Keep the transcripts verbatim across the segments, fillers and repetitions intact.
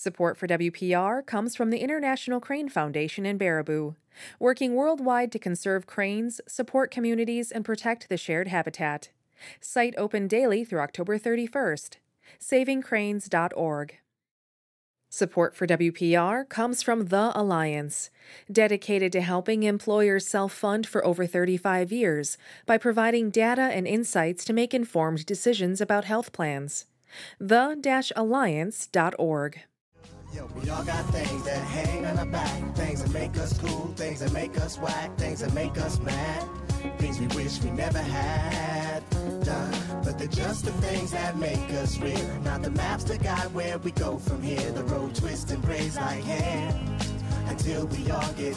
Support for W P R comes from the International Crane Foundation in Baraboo, working worldwide to conserve cranes, support communities, and protect the shared habitat. Site open daily through October thirty-first. saving cranes dot org. Support for W P R comes from The Alliance, dedicated to helping employers self-fund for over thirty-five years by providing data and insights to make informed decisions about health plans. the alliance dot org. Yo, we all got things that hang on our back, things that make us cool, things that make us whack, things that make us mad, things we wish we never had done. But they're just the things that make us real, not the maps that guide where we go from here. The road twists and braids like hair until we all get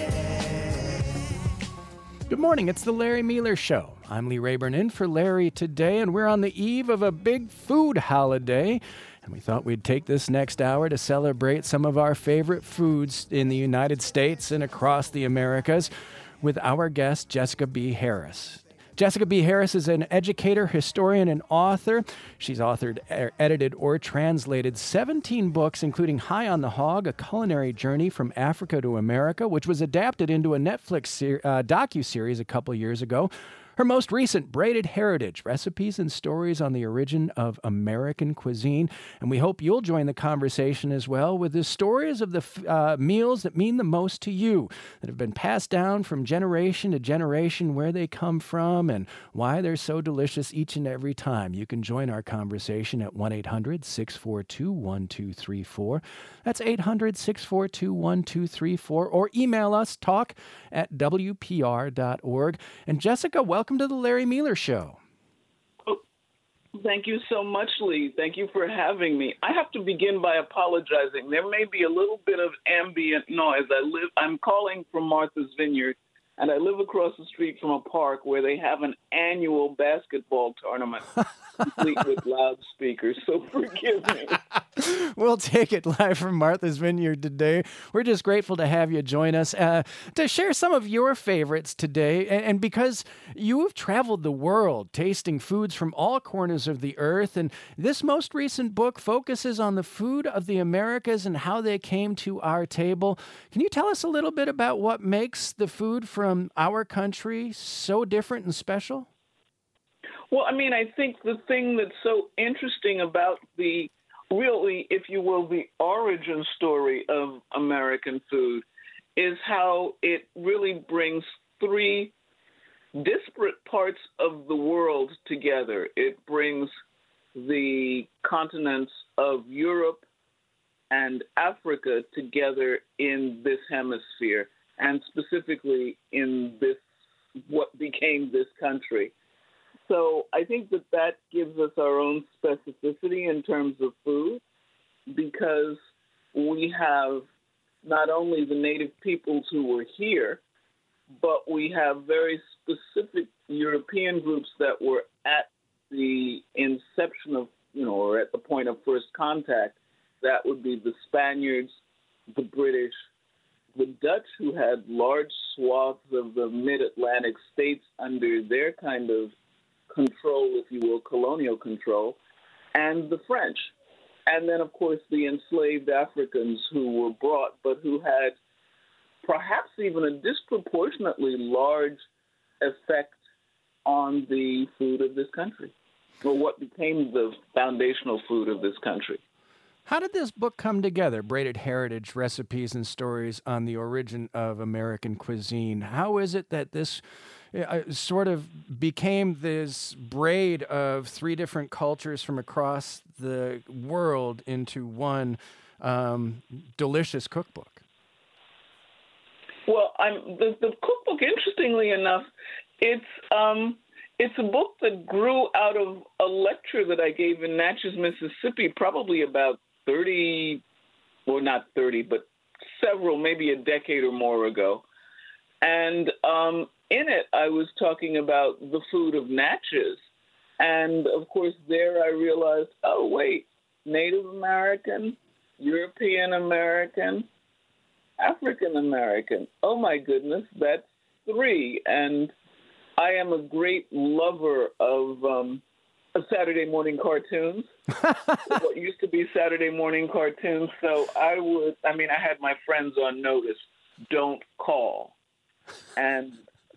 there. Good morning, it's the Larry Mealer Show. I'm Lee Rayburn in for Larry today, and we're on the eve of a big food holiday. And we thought we'd take this next hour to celebrate some of our favorite foods in the United States and across the Americas with our guest, Jessica B. Harris. Jessica B. Harris is an educator, historian, and author. She's authored, edited, or translated seventeen books, including High on the Hog, A Culinary Journey from Africa to America, which was adapted into a Netflix ser- uh, docuseries a couple years ago. Her most recent, Braided Heritage, Recipes and Stories on the Origin of American Cuisine. And we hope you'll join the conversation as well with the stories of the uh, meals that mean the most to you, that have been passed down from generation to generation, where they come from and why they're so delicious each and every time. You can join our conversation at one eight hundred six four two one two three four. That's eight hundred six four two one two three four. Or email us, talk at W P R dot org. And Jessica, welcome to the Larry Mealer Show. Oh, thank you so much, Lee. Thank you for having me. I have to begin by apologizing. There may be a little bit of ambient noise. I live. I'm calling from Martha's Vineyard, and I live across the street from a park where they have an annual basketball tournament, complete with loudspeakers, so forgive me. We'll take it live from Martha's Vineyard today. We're just grateful to have you join us uh, to share some of your favorites today. And, and because you have traveled the world tasting foods from all corners of the earth, and this most recent book focuses on the food of the Americas and how they came to our table. Can you tell us a little bit about what makes the food from our country so different and special? Well, I mean, I think the thing that's so interesting about the really, if you will, the origin story of American food is how it really brings three disparate parts of the world together. It brings the continents of Europe and Africa together in this hemisphere, and specifically in this, what became this country. So I think that that gives us our own specificity in terms of food, because we have not only the native peoples who were here, but we have very specific European groups that were at the inception of, you know, or at the point of first contact. That would be the Spaniards, the British, the Dutch, who had large swaths of the mid-Atlantic states under their kind of control, if you will, colonial control, and the French. And then, of course, the enslaved Africans who were brought, but who had perhaps even a disproportionately large effect on the food of this country, or what became the foundational food of this country. How did this book come together, Braided Heritage, Recipes and Stories on the Origin of American Cuisine? How is it that this uh, sort of became this braid of three different cultures from across the world into one um, delicious cookbook? Well, I'm, the, the cookbook, interestingly enough, it's um, it's a book that grew out of a lecture that I gave in Natchez, Mississippi, probably about thirty, well, not thirty, but several, maybe a decade or more ago. And um, in it, I was talking about the food of Natchez. And, of course, there I realized, oh, wait, Native American, European American, African American. Oh, my goodness, that's three. And I am a great lover of um, Saturday morning cartoons. What used to be Saturday morning cartoons. So I would, I mean, I had my friends on notice, don't call. And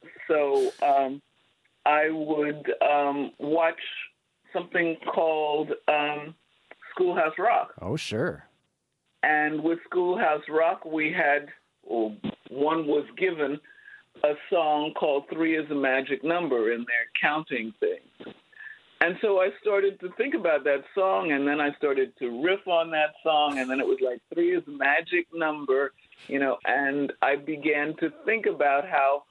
so um, I would um, watch something called um, Schoolhouse Rock. Oh, sure. And with Schoolhouse Rock, we had, well, one was given a song called Three is a Magic Number, and they're counting things. And so I started to think about that song, and then I started to riff on that song, and then it was like three is a magic number, you know, and I began to think about how,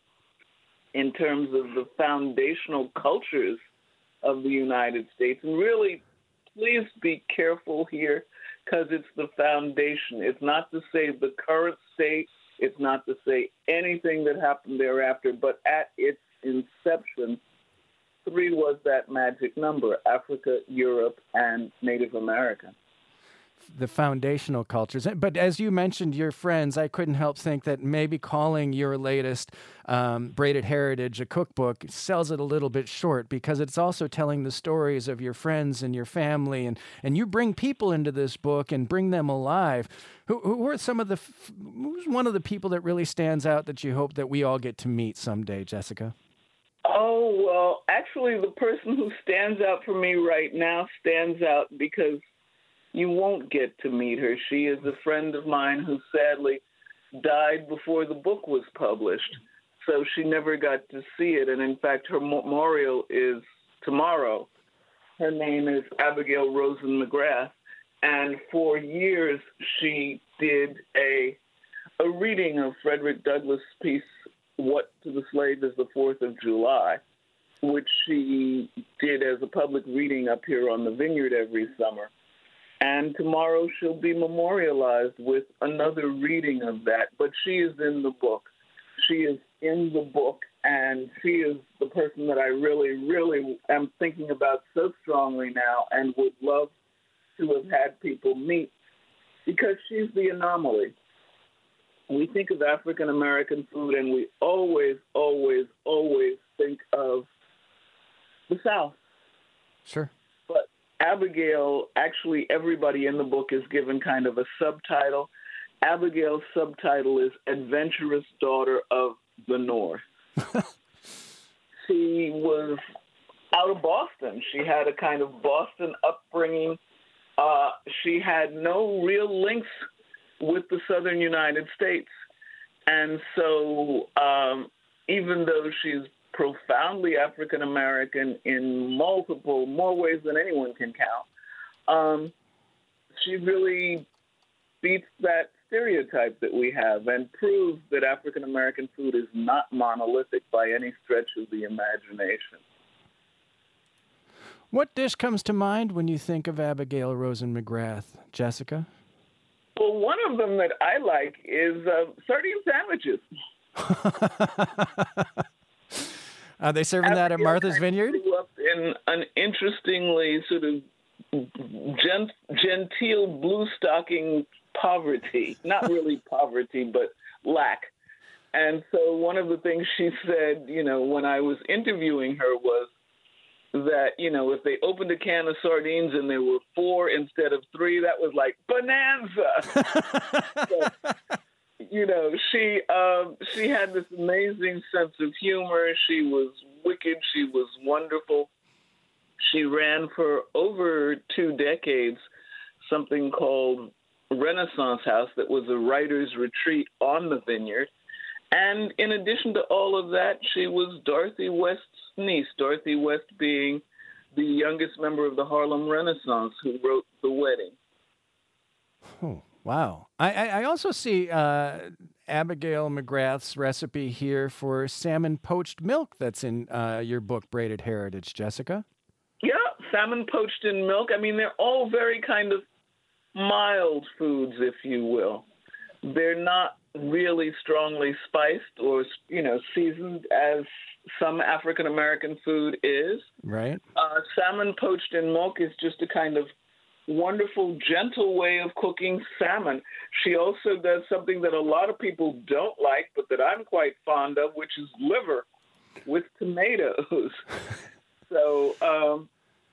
in terms of the foundational cultures of the United States, and really, please be careful here, because it's the foundation. It's not to say the current state, it's not to say anything that happened thereafter, but at its inception, three was that magic number: Africa, Europe, and Native American. The foundational cultures. But as you mentioned, your friends, I couldn't help think that maybe calling your latest um, Braided Heritage a cookbook sells it a little bit short, because it's also telling the stories of your friends and your family, and, and you bring people into this book and bring them alive. Who, who are some of the, who's one of the people that really stands out that you hope that we all get to meet someday, Jessica? Oh, well, actually, the person who stands out for me right now stands out because you won't get to meet her. She is a friend of mine who sadly died before the book was published, so she never got to see it. And in fact, her memorial is tomorrow. Her name is Abigail Rosen McGrath, and for years she did a a reading of Frederick Douglass' piece, What to the Slave is the Fourth of July, which she did as a public reading up here on the Vineyard every summer. And tomorrow she'll be memorialized with another reading of that. But she is in the book. She is in the book, and she is the person that I really, really am thinking about so strongly now and would love to have had people meet, because she's the anomaly. We think of African-American food, and we always, always, always think of the South. Sure. But Abigail, actually, everybody in the book is given kind of a subtitle. Abigail's subtitle is Adventurous Daughter of the North. She was out of Boston. She had a kind of Boston upbringing. Uh, she had no real links with the southern United States. And so um, even though she's profoundly African-American in multiple, more ways than anyone can count, um, she really beats that stereotype that we have and proves that African-American food is not monolithic by any stretch of the imagination. What dish comes to mind when you think of Abigail Rosen McGrath, Jessica? Well, one of them that I like is uh, sardine sandwiches. Are they serving that at Martha's Vineyard? Grew up in an interestingly sort of gent- genteel blue stocking poverty. Not really poverty, but lack. And so one of the things she said, you know, when I was interviewing her was that, you know, if they opened a can of sardines and there were four instead of three, that was like bonanza. So, you know, she um, she had this amazing sense of humor. She was wicked. She was wonderful. She ran for over two decades something called Renaissance House that was a writer's retreat on the Vineyard. And in addition to all of that, she was Dorothy West's niece, Dorothy West being the youngest member of the Harlem Renaissance who wrote The Wedding. Oh, wow. I, I, I also see uh, Abigail McGrath's recipe here for salmon poached milk that's in uh, your book, Braided Heritage, Jessica. Yeah, salmon poached in milk. I mean, they're all very kind of mild foods, if you will. They're not really strongly spiced or, you know, seasoned as some African-American food is. Right. Uh, salmon poached in milk is just a kind of wonderful, gentle way of cooking salmon. She also does something that a lot of people don't like, but that I'm quite fond of, which is liver with tomatoes. So um,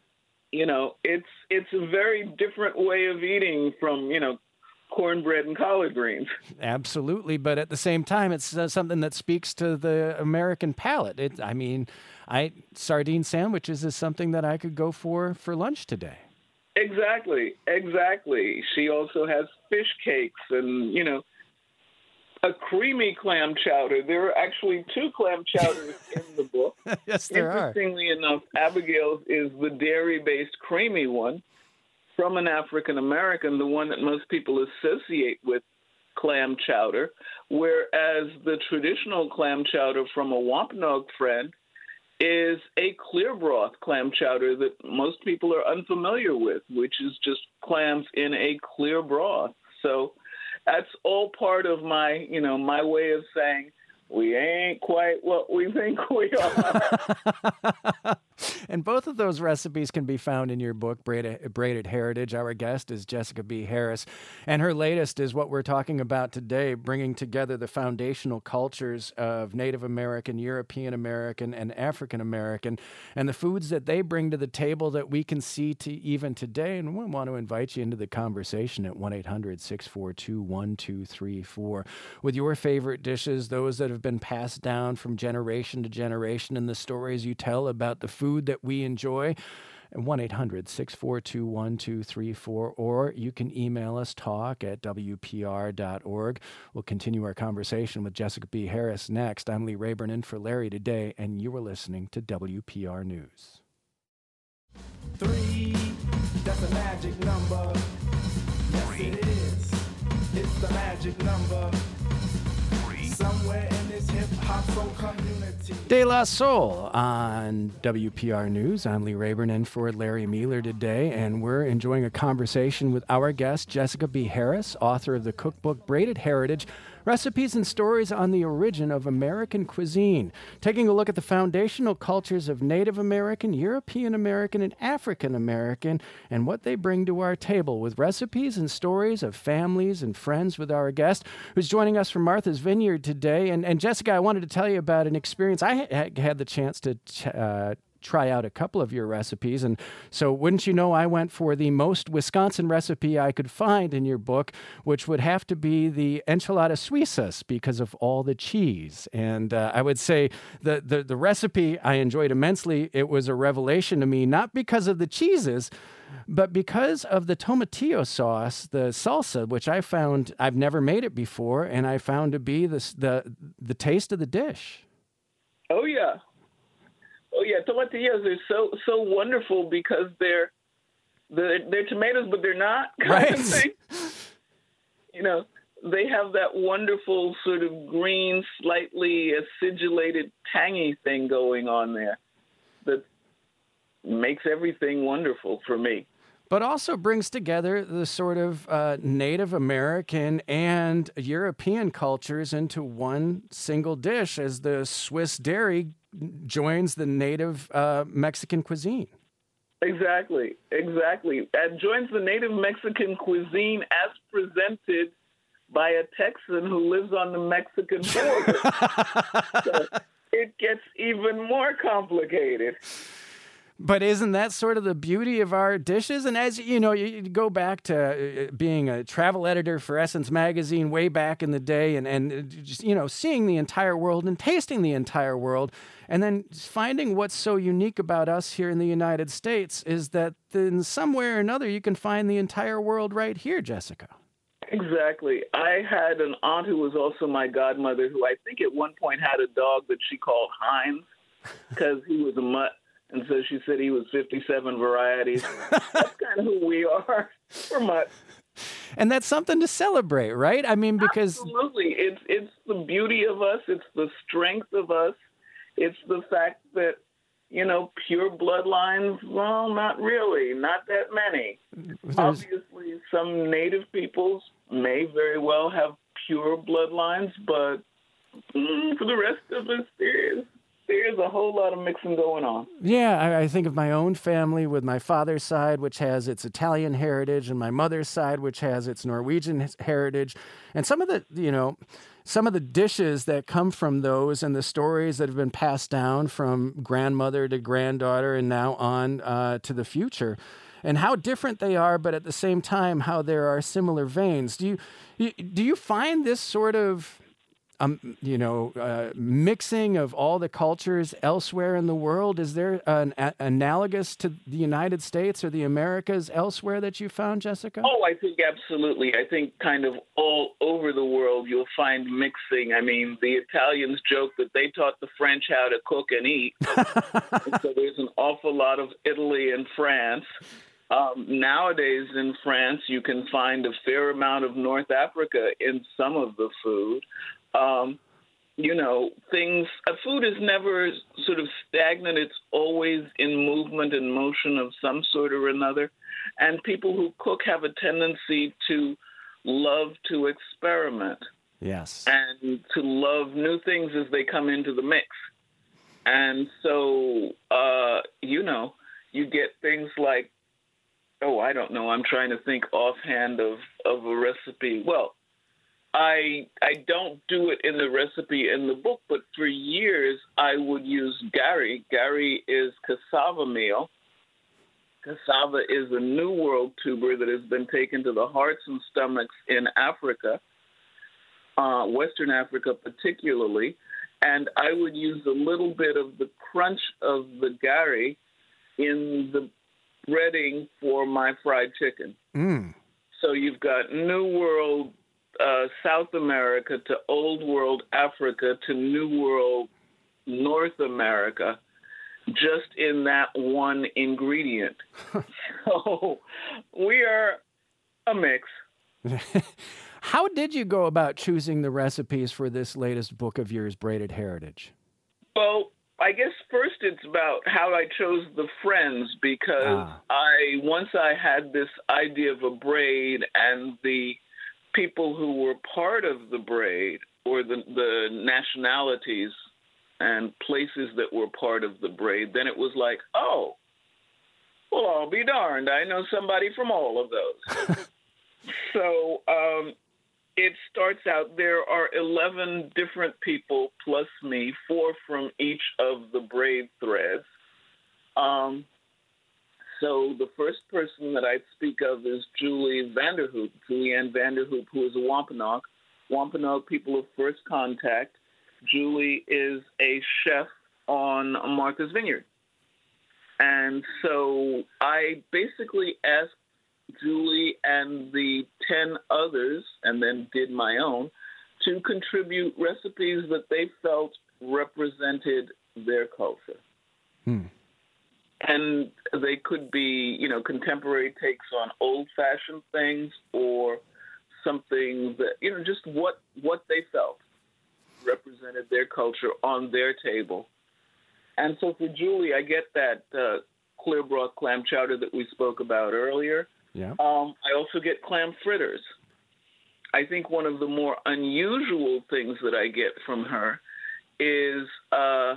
you know, it's it's a very different way of eating from, you know, cornbread and collard greens. Absolutely, but at the same time, it's uh, something that speaks to the American palate. It, I mean, I sardine sandwiches is something that I could go for for lunch today. Exactly, exactly. She also has fish cakes and, you know, a creamy clam chowder. There are actually two clam chowders in the book. Yes, there are. Interestingly enough, Abigail's is the dairy-based creamy one from an African American, the one that most people associate with clam chowder, whereas the traditional clam chowder from a Wampanoag friend is a clear broth clam chowder that most people are unfamiliar with, which is just clams in a clear broth. So that's all part of my, you know, my way of saying we ain't quite what we think we are. And both of those recipes can be found in your book, Braided, Braided Heritage. Our guest is Jessica B. Harris, and her latest is what we're talking about today, bringing together the foundational cultures of Native American, European American, and African American, and the foods that they bring to the table that we can see to even today. And we want to invite you into the conversation at one eight hundred, six four two, one two three four with your favorite dishes, those that have been passed down from generation to generation, and the stories you tell about the food that we enjoy. one eight hundred, six four two, one two three four, or you can email us, talk at W P R dot org. We'll continue our conversation with Jessica B. Harris next. I'm Lee Rayburn in for Larry today, and you are listening to W P R News. Three, that's a magic number. Yes, it is. It's the magic number. Somewhere in this hip-hop soul community. De La Soul on W P R News. I'm Lee Rayburn in for Larry Mealer today, and we're enjoying a conversation with our guest, Jessica B. Harris, author of the cookbook Braided Heritage, Recipes and Stories on the Origin of American Cuisine, taking a look at the foundational cultures of Native American, European American, and African American, and what they bring to our table, with recipes and stories of families and friends with our guest, who's joining us from Martha's Vineyard today. And, and Jessica, I wanted to tell you about an experience. I ha- had the chance to ch- uh, try out a couple of your recipes. And so wouldn't you know, I went for the most Wisconsin recipe I could find in your book, which would have to be the enchilada suizas because of all the cheese. And uh, I would say the, the, the recipe I enjoyed immensely. It was a revelation to me, not because of the cheeses, but because of the tomatillo sauce, the salsa, which I found, I've never made it before, and I found to be the, the, the taste of the dish. Oh, yeah. Oh yeah, tomatillos are so so wonderful because they're they're, they're tomatoes, but they're not. Right. You know, they have that wonderful sort of green, slightly acidulated, tangy thing going on there that makes everything wonderful for me. But also brings together the sort of uh, Native American and European cultures into one single dish, as the Swiss dairy joins the native uh, Mexican cuisine. Exactly, exactly. It joins the native Mexican cuisine as presented by a Texan who lives on the Mexican border. So it gets even more complicated. But isn't that sort of the beauty of our dishes? And as you know, you go back to being a travel editor for Essence Magazine way back in the day, and, and just, you know, seeing the entire world and tasting the entire world, and then finding what's so unique about us here in the United States is that in some way or another, you can find the entire world right here, Jessica. Exactly. I had an aunt who was also my godmother, who I think at one point had a dog that she called Heinz because he was a mutt. And so she said he was fifty-seven varieties. That's kind of who we are. We're mutts. And that's something to celebrate, right? I mean, because... Absolutely. It's, it's the beauty of us. It's the strength of us. It's the fact that, you know, pure bloodlines, well, not really. Not that many. There's... Obviously, some native peoples may very well have pure bloodlines, but mm, for the rest of us, there is There's a whole lot of mixing going on. Yeah, I, I think of my own family with my father's side, which has its Italian heritage, and my mother's side, which has its Norwegian heritage. And some of the, you know, some of the dishes that come from those and the stories that have been passed down from grandmother to granddaughter and now on uh, to the future, and how different they are, but at the same time, how there are similar veins. Do you, you do you find this sort of Um, you know, uh, mixing of all the cultures elsewhere in the world? Is there an a- analogous to the United States or the Americas elsewhere that you found, Jessica? Oh, I think absolutely. I think kind of all over the world you'll find mixing. I mean, the Italians joke that they taught the French how to cook and eat. And so there's an awful lot of Italy and France. Um, nowadays in France, you can find a fair amount of North Africa in some of the food. Um, you know, things, uh, food is never sort of stagnant. It's always in movement and motion of some sort or another. And people who cook have a tendency to love to experiment. Yes. And to love new things as they come into the mix. And so, uh, you know, you get things like, oh, I don't know, I'm trying to think offhand of, of a recipe. Well, I I don't do it in the recipe in the book, but for years I would use gari. Gari is cassava meal. Cassava is a New World tuber that has been taken to the hearts and stomachs in Africa, uh, Western Africa particularly, and I would use a little bit of the crunch of the gari in the breading for my fried chicken. Mm. So you've got New World Uh, South America to Old World Africa to New World North America, just in that one ingredient. So we are a mix. How did you go about choosing the recipes for this latest book of yours, Braided Heritage? Well, I guess first it's about how I chose the friends, because ah. I once I had this idea of a braid and the people who were part of the braid, or the, the nationalities and places that were part of the braid, then it was like, oh, well, I'll be darned. I know somebody from all of those. So um, it starts out, there are eleven different people plus me, four from each of the braid threads. Um, So the first person that I speak of is Julie Vanderhoop, Julianne Vanderhoop, who is a Wampanoag. Wampanoag people of first contact. Julie is a chef on Martha's Vineyard. And so I basically asked Julie and the ten others, and then did my own, to contribute recipes that they felt represented their culture. Hmm. And they could be, you know, contemporary takes on old-fashioned things, or something that, you know, just what what they felt represented their culture on their table. And so for Julie, I get that uh, clear broth clam chowder that we spoke about earlier. Yeah. Um, I also get clam fritters. I think one of the more unusual things that I get from her is uh,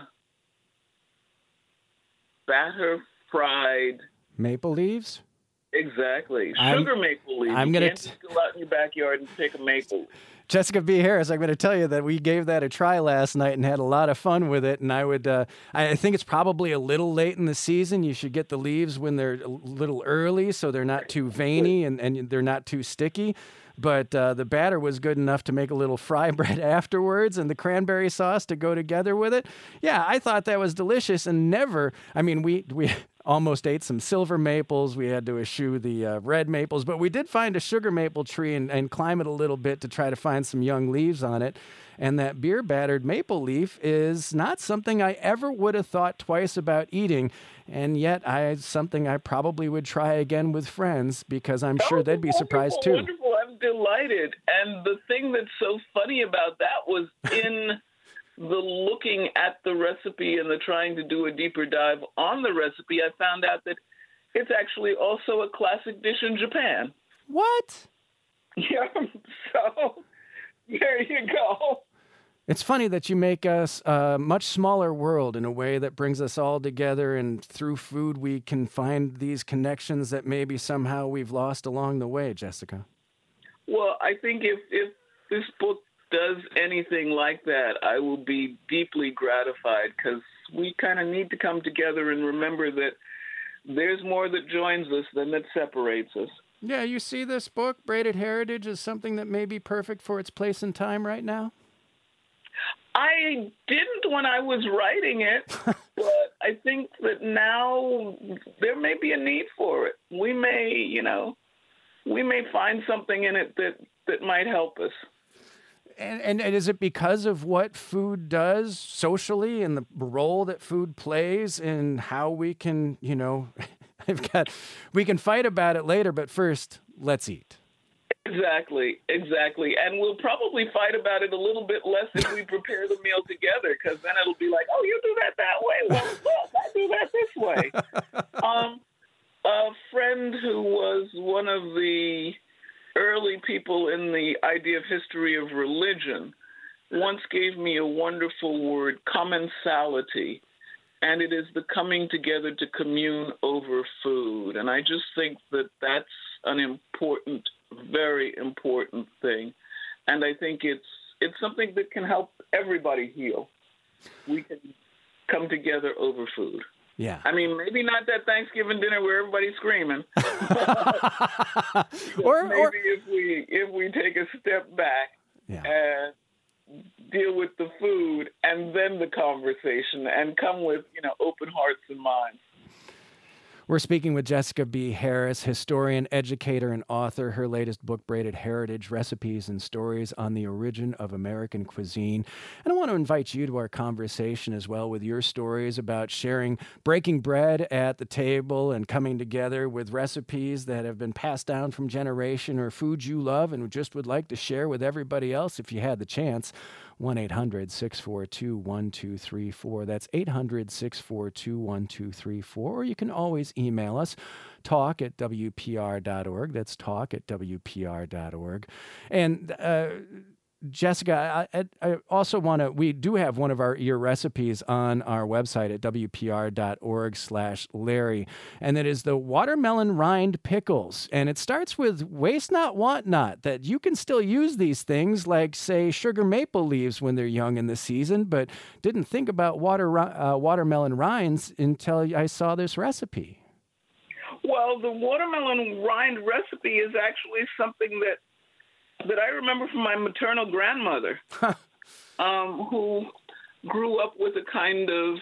batter fried maple leaves. Exactly, I'm, sugar maple leaves. I'm you gonna can't t- just go out in your backyard and pick a maple. Jessica B. Harris, I'm going to tell you that we gave that a try last night and had a lot of fun with it. And I would, uh, I think it's probably a little late in the season. You should get the leaves when they're a little early, so they're not too veiny and, and they're not too sticky. But uh, the batter was good enough to make a little fry bread afterwards, and the cranberry sauce to go together with it. Yeah, I thought that was delicious, and never, I mean, we, we almost ate some silver maples. We had to eschew the uh, red maples, but we did find a sugar maple tree and, and climb it a little bit to try to find some young leaves on it. And that beer battered maple leaf is not something I ever would have thought twice about eating. And yet I something I probably would try again with friends, because I'm sure they'd be surprised too. Wonderful. I'm delighted. And the thing that's so funny about that was in the looking at the recipe and the trying to do a deeper dive on the recipe, I found out that it's actually also a classic dish in Japan. What? Yeah, so there you go. It's funny that you make us a much smaller world in a way that brings us all together, and through food we can find these connections that maybe somehow we've lost along the way, Jessica. Well, I think if, if this book does anything like that, I will be deeply gratified, because we kind of need to come together and remember that there's more that joins us than that separates us. Yeah, you see this book, Braided Heritage, as something that may be perfect for its place and time right now? I didn't when I was writing it, but I think that now there may be a need for it. We may, you know, we may find something in it that, that might help us. And, and, and is it because of what food does socially and the role that food plays in how we can, you know, I've got, we can fight about it later, but first, let's eat. Exactly, exactly. And we'll probably fight about it a little bit less if we prepare the meal together, because then it'll be like, oh, you do that that way. Well, yes, I do that this way. Um, a friend who was one of the early people in the idea of history of religion once gave me a wonderful word, commensality, and it is the coming together to commune over food. And I just think that that's an important very important thing, and I think it's it's something that can help everybody heal. We can come together over food. Yeah. I mean, maybe not that Thanksgiving dinner where everybody's screaming. or, maybe or if we if we take a step back yeah. and deal with the food and then the conversation, and come with, you know, open hearts and minds. We're speaking with Jessica B. Harris, historian, educator, and author. Her latest book, Braided Heritage, Recipes and Stories on the Origin of American Cuisine. And I want to invite you to our conversation as well with your stories about sharing, breaking bread at the table and coming together with recipes that have been passed down from generation, or foods you love and just would like to share with everybody else if you had the chance. one eight hundred six four two one two three four. That's eight hundred six four two one two three four. Or you can always email us, talk at W P R dot org. That's talk at W P R dot org. And uh, Jessica, I, I also want to, we do have one of our your recipes on our website at W P R dot org slash Larry, and that is the watermelon rind pickles. And it starts with waste not, want not, that you can still use these things like, say, sugar maple leaves when they're young in the season, but didn't think about water uh, watermelon rinds until I saw this recipe. Well, the watermelon rind recipe is actually something that that I remember from my maternal grandmother, um, who grew up with a kind of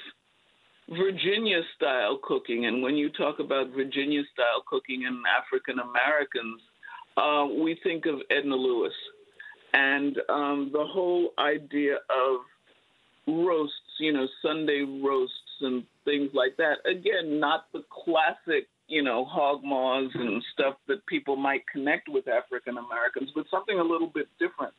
Virginia-style cooking. And when you talk about Virginia-style cooking and African Americans, uh, we think of Edna Lewis. And um, the whole idea of roasts, you know, Sunday roasts and things like that. Again, not the classic, you know, hog maws and stuff that people might connect with African Americans, but something a little bit different.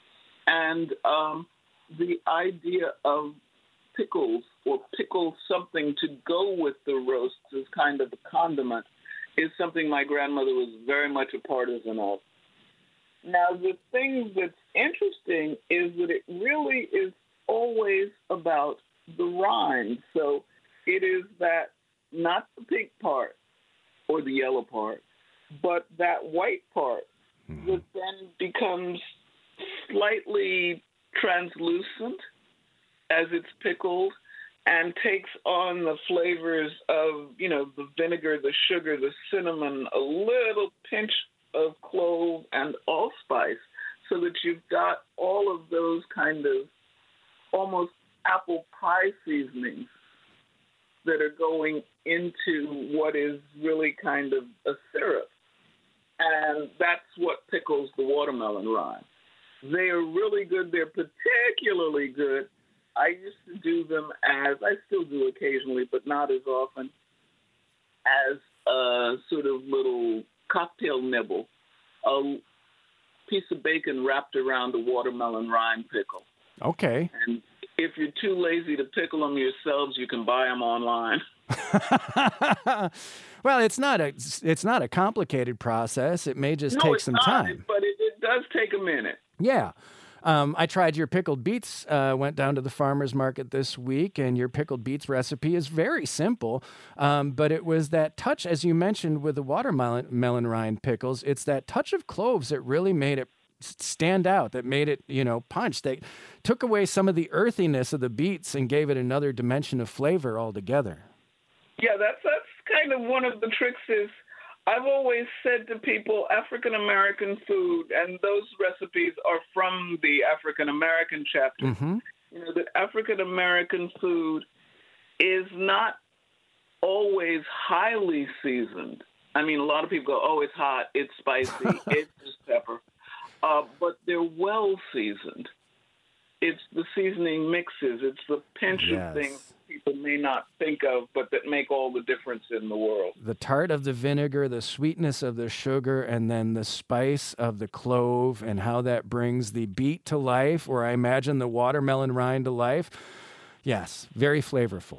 And um, the idea of pickles or pickle something to go with the roasts as kind of a condiment is something my grandmother was very much a partisan of. Now, the thing that's interesting is that it really is always about the rind. So it is that, not the pink part or the yellow part, but that white part mm-hmm. that then becomes slightly translucent as it's pickled and takes on the flavors of, you know, the vinegar, the sugar, the cinnamon, a little pinch of clove and allspice, so that you've got all of those kind of almost apple pie seasonings that are going into what is really kind of a syrup. And that's what pickles the watermelon rind. They are really good. They're particularly good. I used to do them as, I still do occasionally, but not as often, as a sort of little cocktail nibble, a piece of bacon wrapped around a watermelon rind pickle. Okay. And if you're too lazy to pickle them yourselves, you can buy them online. Well, it's not a it's not a complicated process. It may just no, take it's some not, time. But it, it does take a minute. Yeah. Um, I tried your pickled beets, uh, went down to the farmer's market this week, and your pickled beets recipe is very simple. Um, but it was that touch, as you mentioned, with the watermelon melon rind pickles, it's that touch of cloves that really made it stand out, that made it, you know, punch. They took away some of the earthiness of the beets and gave it another dimension of flavor altogether. Yeah, that's that's kind of one of the tricks is I've always said to people African-American food, and those recipes are from the African-American chapter, Mm-hmm. you know, that African-American food is not always highly seasoned. I mean, a lot of people go, oh, it's hot, it's spicy, it's just pepper. Uh, but they're well seasoned. It's the seasoning mixes. It's the pinch Yes. of things people may not think of, but that make all the difference in the world. The tart of the vinegar, the sweetness of the sugar, and then the spice of the clove, and how that brings the beet to life, or I imagine the watermelon rind to life. Yes, very flavorful.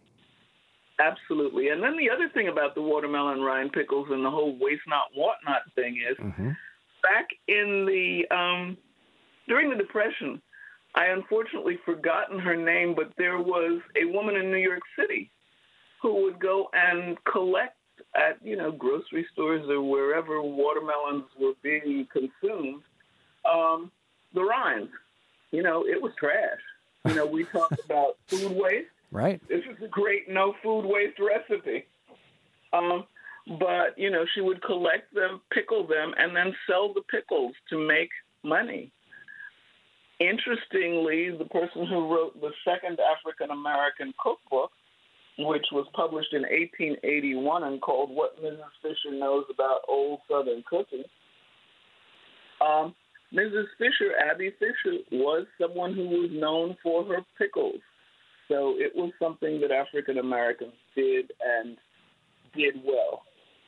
Absolutely. And then the other thing about the watermelon rind pickles and the whole waste not, want not thing is, Mm-hmm. back in the, um, during the Depression, I unfortunately forgotten her name, but there was a woman in New York City who would go and collect at, you know, grocery stores or wherever watermelons were being consumed, um, the rinds. You know, it was trash. You know, we talk about food waste. Right. This is a great no food waste recipe. Um, but, you know, she would collect them, pickle them, and then sell the pickles to make money. Interestingly, the person who wrote the second African-American cookbook, which was published in eighteen eighty-one and called What Missus Fisher Knows About Old Southern Cooking, um, Missus Fisher, Abby Fisher, was someone who was known for her pickles. So it was something that African-Americans did and did well.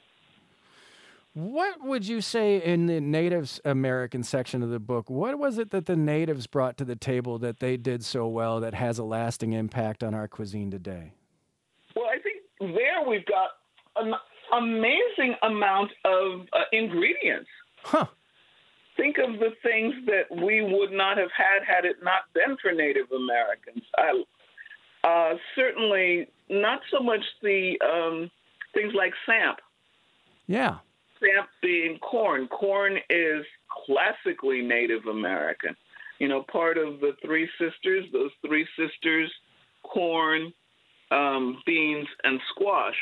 What would you say in the Native American section of the book? What was it that the natives brought to the table that they did so well that has a lasting impact on our cuisine today? Well, I think there we've got an amazing amount of uh, ingredients. Huh. Think of the things that we would not have had had it not been for Native Americans. I, uh, certainly not so much the um, things like samp. Yeah. Samp being corn. Corn is classically Native American. You know, part of the Three Sisters, those Three Sisters, corn, um, beans, and squash.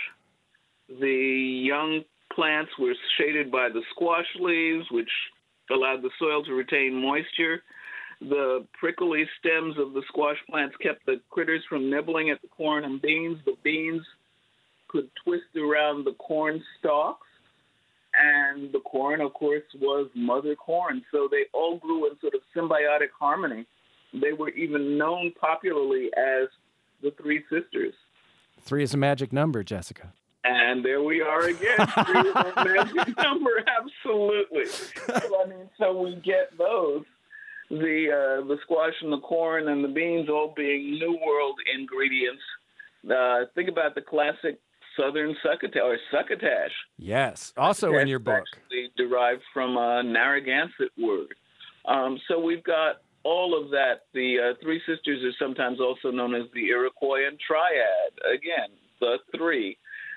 The young plants were shaded by the squash leaves, which allowed the soil to retain moisture. The prickly stems of the squash plants kept the critters from nibbling at the corn and beans. The beans could twist around the corn stalks. And the corn, of course, was mother corn. So they all grew in sort of symbiotic harmony. They were even known popularly as the Three Sisters. Three is a magic number, Jessica. And there we are again. Three is a magic number, absolutely. So, I mean, so we get those. The, uh, the squash and the corn and the beans all being New World ingredients. Uh, think about the classic Southern succotash, or succotash. Yes, also in your book. Actually derived from a Narragansett word. Um, so we've got all of that. The uh, Three Sisters are sometimes also known as the Iroquoian Triad. Again, the three.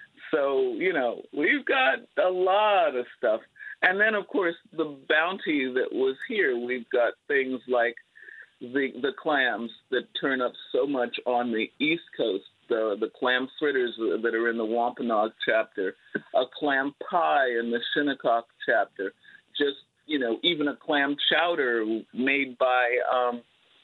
So, you know, we've got a lot of stuff. And then, of course, the bounty that was here. We've got things like the the clams that turn up so much on the East Coast. The, the clam fritters that are in the Wampanoag chapter, a clam pie in the Shinnecock chapter, just, you know, even a clam chowder made by um,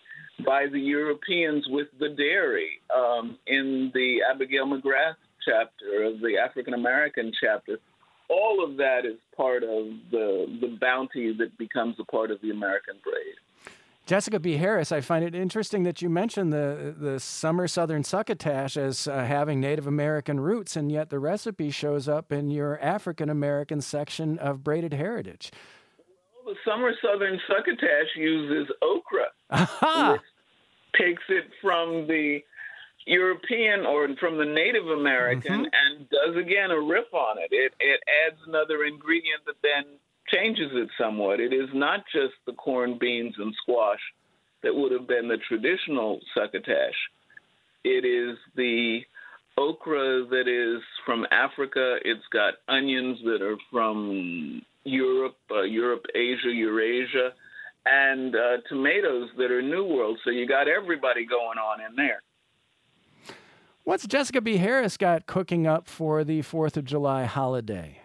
by the Europeans with the dairy um, in the Abigail McGrath chapter of the African American chapter. All of that is part of the the bounty that becomes a part of the American braid. Jessica B. Harris, I find it interesting that you mentioned the the summer Southern succotash as uh, having Native American roots, and yet the recipe shows up in your African American section of Braided Heritage. Well, the summer Southern succotash uses okra, Aha! which takes it from the European or from the Native American mm-hmm. and does again a riff on it. It it adds another ingredient that then changes it somewhat. It is not just the corn, beans, and squash that would have been the traditional succotash. It is the okra that is from Africa. It's got onions that are from Europe, uh, Europe, Asia, Eurasia, and uh, tomatoes that are New World. So you got everybody going on in there. What's Jessica B. Harris got cooking up for the fourth of July holiday?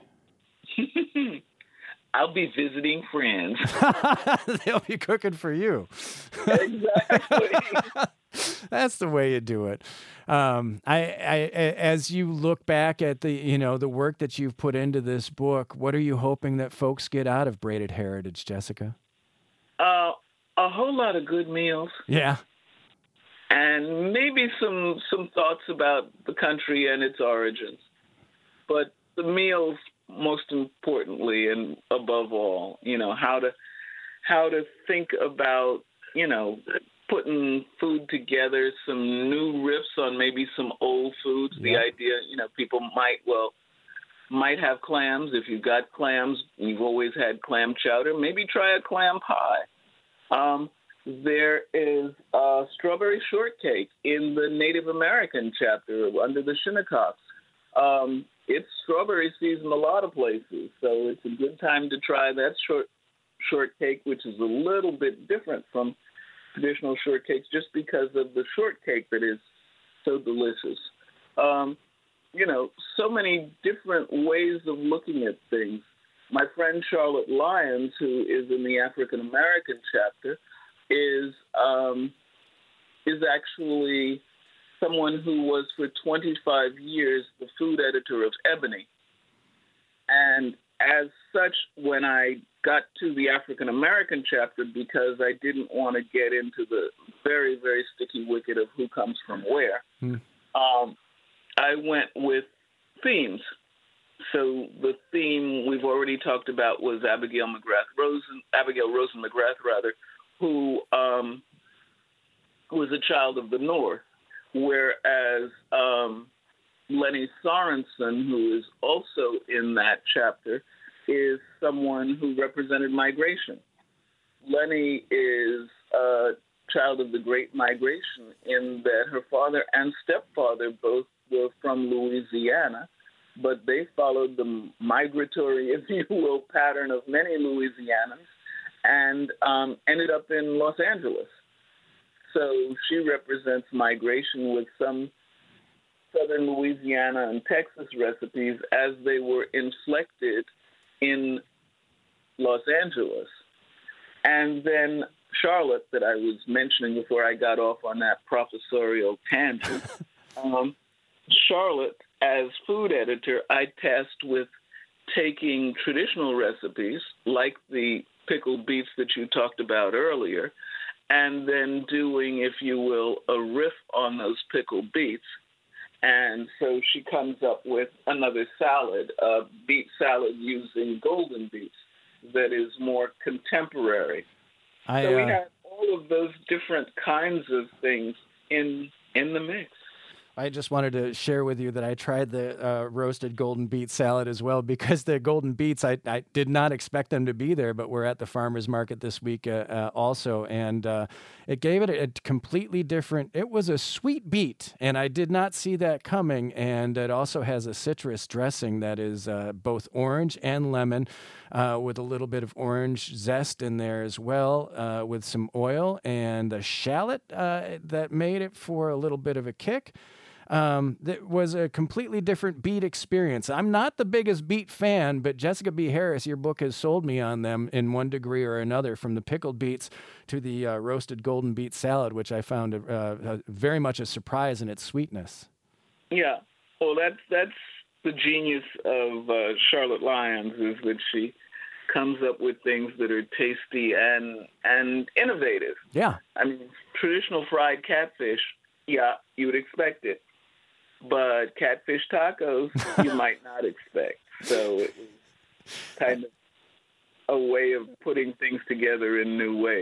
I'll be visiting friends. They'll be cooking for you. Exactly. That's the way you do it. Um, I, I, as you look back at the, you know, the work that you've put into this book, what are you hoping that folks get out of Braided Heritage, Jessica? Uh, a whole lot of good meals. Yeah. And maybe some some thoughts about the country and its origins. But the meals, most importantly, and above all, you know, how to how to think about, you know, putting food together, some new riffs on maybe some old foods. Yeah. The idea, you know, people might, well, might have clams. If you've got clams, you've always had clam chowder, maybe try a clam pie. Um, there is a strawberry shortcake in the Native American chapter under the Shinnecock. Um, it's strawberry season a lot of places, so it's a good time to try that short shortcake, which is a little bit different from traditional shortcakes just because of the shortcake that is so delicious. Um, you know, so many different ways of looking at things. My friend Charlotte Lyons, who is in the African American chapter, is um, is actually someone who was for twenty-five years the food editor of Ebony. And as such, when I got to the African American chapter, because I didn't want to get into the very, very sticky wicket of who comes from where, hmm. um, I went with themes. So the theme we've already talked about was Abigail McGrath Rosen, Abigail Rosen McGrath, rather, who um, was a child of the North, whereas um, Lenny Sorensen, who is also in that chapter, is someone who represented migration. Lenny is a child of the Great Migration in that her father and stepfather both were from Louisiana, but they followed the migratory, if you will, pattern of many Louisianans and um, ended up in Los Angeles. So she represents migration with some southern Louisiana and Texas recipes as they were inflected in Los Angeles. And then Charlotte, that I was mentioning before I got off on that professorial tangent, um, Charlotte, as food editor, I tasked with taking traditional recipes like the pickled beets that you talked about earlier, and then doing, if you will, a riff on those pickled beets. And so she comes up with another salad, a beet salad using golden beets that is more contemporary. I, so we uh... have all of those different kinds of things in in the mix. I just wanted to share with you that I tried the uh, roasted golden beet salad as well, because the golden beets, I, I did not expect them to be there, but we're at the farmer's market this week uh, uh, also, and uh, it gave it a, a completely different, it was a sweet beet, and I did not see that coming, and it also has a citrus dressing that is uh, both orange and lemon, uh, with a little bit of orange zest in there as well, uh, with some oil, and a shallot uh, that made it for a little bit of a kick. Um, that was a completely different beet experience. I'm not the biggest beet fan, but Jessica B. Harris, your book has sold me on them in one degree or another, from the pickled beets to the uh, roasted golden beet salad, which I found uh, uh, very much a surprise in its sweetness. Yeah, well, that's that's the genius of uh, Charlotte Lyons, is that she comes up with things that are tasty and and innovative. Yeah, I mean, traditional fried catfish, yeah, you would expect it. But catfish tacos, you might not expect. So it was kind of a way of putting things together in new ways.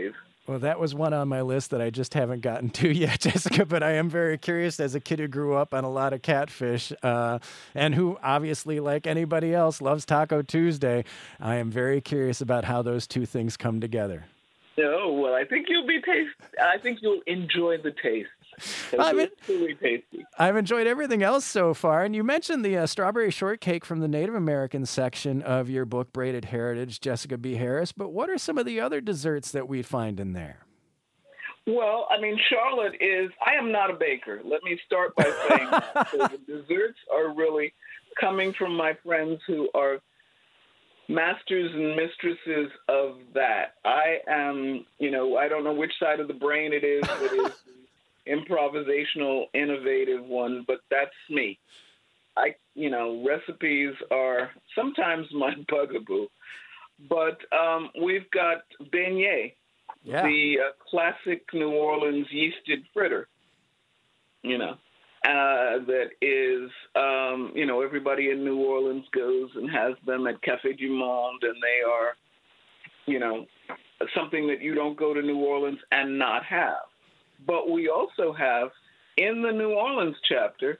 Well, that was one on my list that I just haven't gotten to yet, Jessica, but I am very curious as a kid who grew up on a lot of catfish uh, and who obviously, like anybody else, loves Taco Tuesday. I am very curious about how those two things come together. Oh, well, I think you'll be taste. I think you'll enjoy the taste. I mean, it's really tasty. I've enjoyed everything else so far. And you mentioned the uh, strawberry shortcake from the Native American section of your book, Braided Heritage, Jessica B. Harris. But what are some of the other desserts that we find in there? Well, I mean, Charlotte is, I am not a baker. Let me start by saying that. So the desserts are really coming from my friends who are masters and mistresses of that. I am, you know, I don't know which side of the brain it is that is the improvisational, innovative one, but that's me. I, you know, recipes are sometimes my bugaboo. But um, we've got beignet, yeah. the uh, classic New Orleans yeasted fritter, you know. Uh, that is, um, you know, everybody in New Orleans goes and has them at Café du Monde, and they are, you know, something that you don't go to New Orleans and not have. But we also have, in the New Orleans chapter,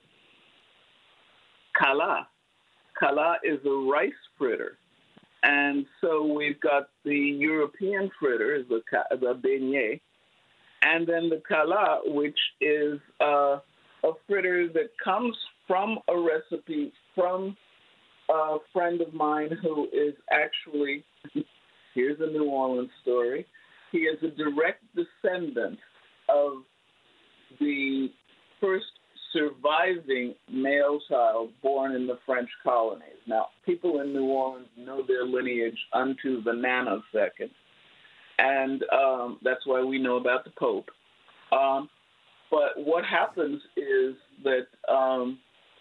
kala. Kala is a rice fritter. And so we've got the European fritter, the, the beignet, and then the kala, which is uh, a fritter that comes from a recipe from a friend of mine who is actually, here's a New Orleans story, he is a direct descendant of the first surviving male child born in the French colonies. Now, people in New Orleans know their lineage unto the nanosecond, and um, that's why we know about the Pope. Um, But what happens is that um,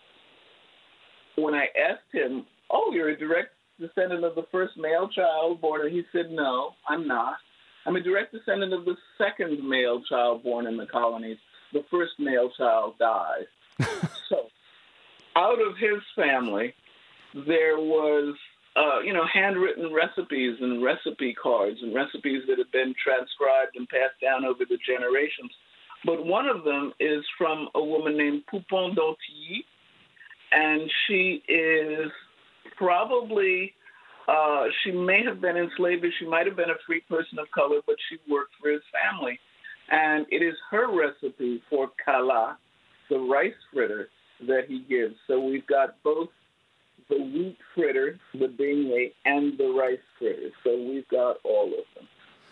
when I asked him, oh, you're a direct descendant of the first male child born, and he said, no, I'm not. I'm a direct descendant of the second male child born in the colonies. The first male child died. So out of his family, there was, uh, you know, handwritten recipes and recipe cards and recipes that have been transcribed and passed down over the generations. But one of them is from a woman named Poupon d'Antilly, and she is probably, uh, she may have been enslaved, she might have been a free person of color, but she worked for his family. And it is her recipe for kala, the rice fritter, that he gives. So we've got both the wheat fritter, the beignet, and the rice fritter. So we've got all of them.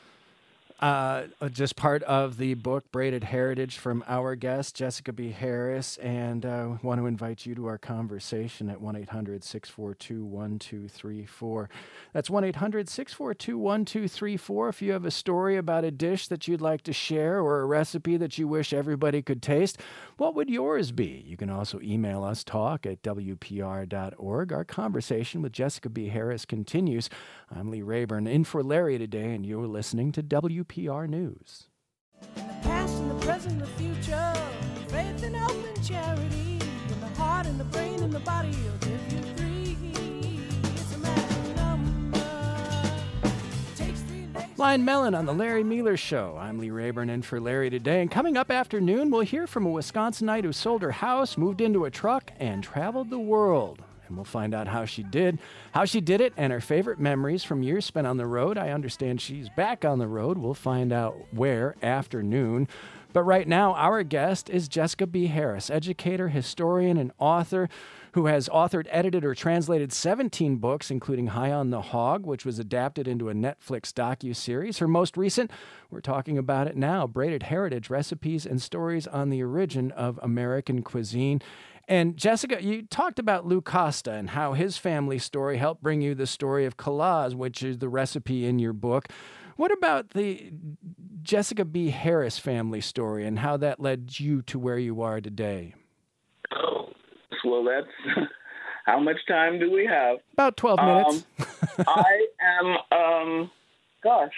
Uh, just part of the book, Braided Heritage, from our guest, Jessica B. Harris, and uh, want to invite you to our conversation at one eight hundred, six four two, one two three four. That's one eight hundred, six four two, one two three four. If you have a story about a dish that you'd like to share or a recipe that you wish everybody could taste, what would yours be? You can also email us, talk at W P R dot org. Our conversation with Jessica B. Harris continues. I'm Lee Rayburn, in for Larry today, and you're listening to W P R News. In the past and the present and the future, faith and hope and charity, in the heart and the brain and the body, will give you three. It's a magic number. It takes three legs. Blind Melon on the Larry Mealer Show. I'm Lee Rayburn, in for Larry today, and coming up afternoon, we'll hear from a Wisconsinite who sold her house, moved into a truck, and traveled the world. And we'll find out how she did, how she did it, and her favorite memories from years spent on the road. I understand she's back on the road. We'll find out where after noon. But right now, our guest is Jessica B. Harris, educator, historian, and author who has authored, edited, or translated seventeen books, including High on the Hog, which was adapted into a Netflix docuseries. Her most recent, we're talking about it now, Braided Heritage, Recipes and Stories on the Origin of American Cuisine. And Jessica, you talked about Lou Costa and how his family story helped bring you the story of kala, which is the recipe in your book. What about the Jessica B. Harris family story and how that led you to where you are today? Oh, well, that's how much time do we have? About twelve minutes. Um, I am, um, gosh,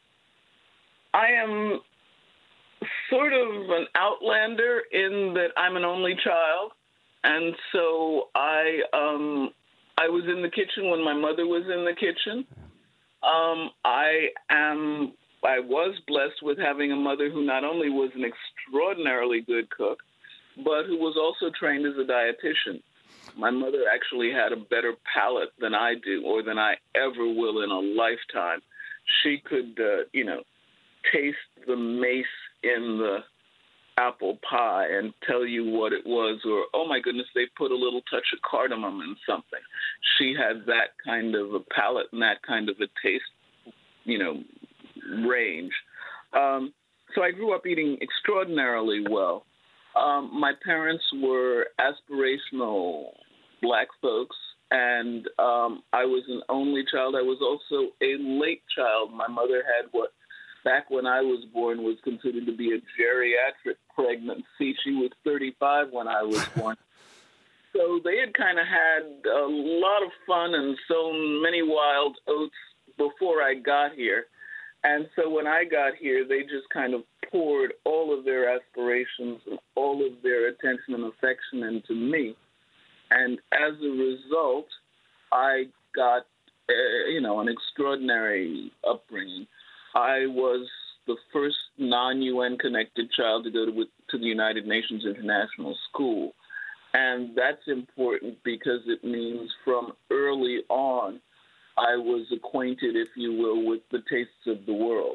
I am sort of an outlander in that I'm an only child. And so I um, I was in the kitchen when my mother was in the kitchen. Um, I am I was blessed with having a mother who not only was an extraordinarily good cook, but who was also trained as a dietitian. My mother actually had a better palate than I do, or than I ever will in a lifetime. She could, uh, you know, taste the mace in the apple pie and tell you what it was, or, oh my goodness, they put a little touch of cardamom in something. She had that kind of a palate and that kind of a taste, you know, range. Um, so I grew up eating extraordinarily well. Um, my parents were aspirational Black folks, and um, I was an only child. I was also a late child. My mother had what, back when I was born, was considered to be a geriatric pregnancy. She was thirty-five when I was born. So they had kind of had a lot of fun and sown many wild oats before I got here. And so when I got here, they just kind of poured all of their aspirations and all of their attention and affection into me. And as a result, I got, uh, you know, an extraordinary upbringing. I was the first non-U N connected child to go to, to the United Nations International School. And that's important because it means from early on, I was acquainted, if you will, with the tastes of the world.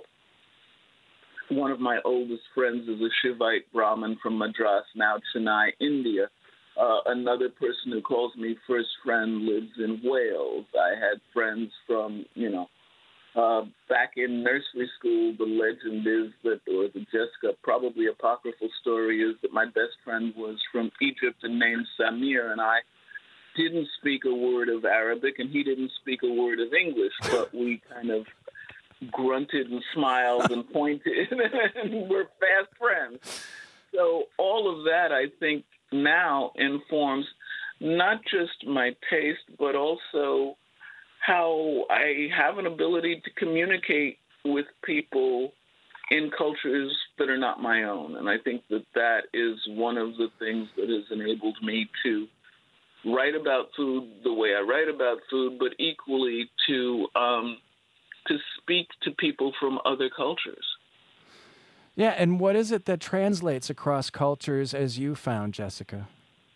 One of my oldest friends is a Shivite Brahmin from Madras, now Chennai, India. Uh, another person who calls me first friend lives in Wales. I had friends from, you know, uh, back in nursery school. The legend is that, or the Jessica, probably apocryphal story is that my best friend was from Egypt and named Samir, and I didn't speak a word of Arabic, and he didn't speak a word of English, but we kind of grunted and smiled and pointed and we're fast friends. So all of that, I think, now informs not just my taste, but also how I have an ability to communicate with people in cultures that are not my own. And I think that that is one of the things that has enabled me to write about food the way I write about food, but equally to um, to speak to people from other cultures. Yeah, and what is it that translates across cultures as you found, Jessica?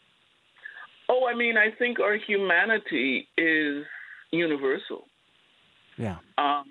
Oh, I mean, I think our humanity is universal. Yeah. Um,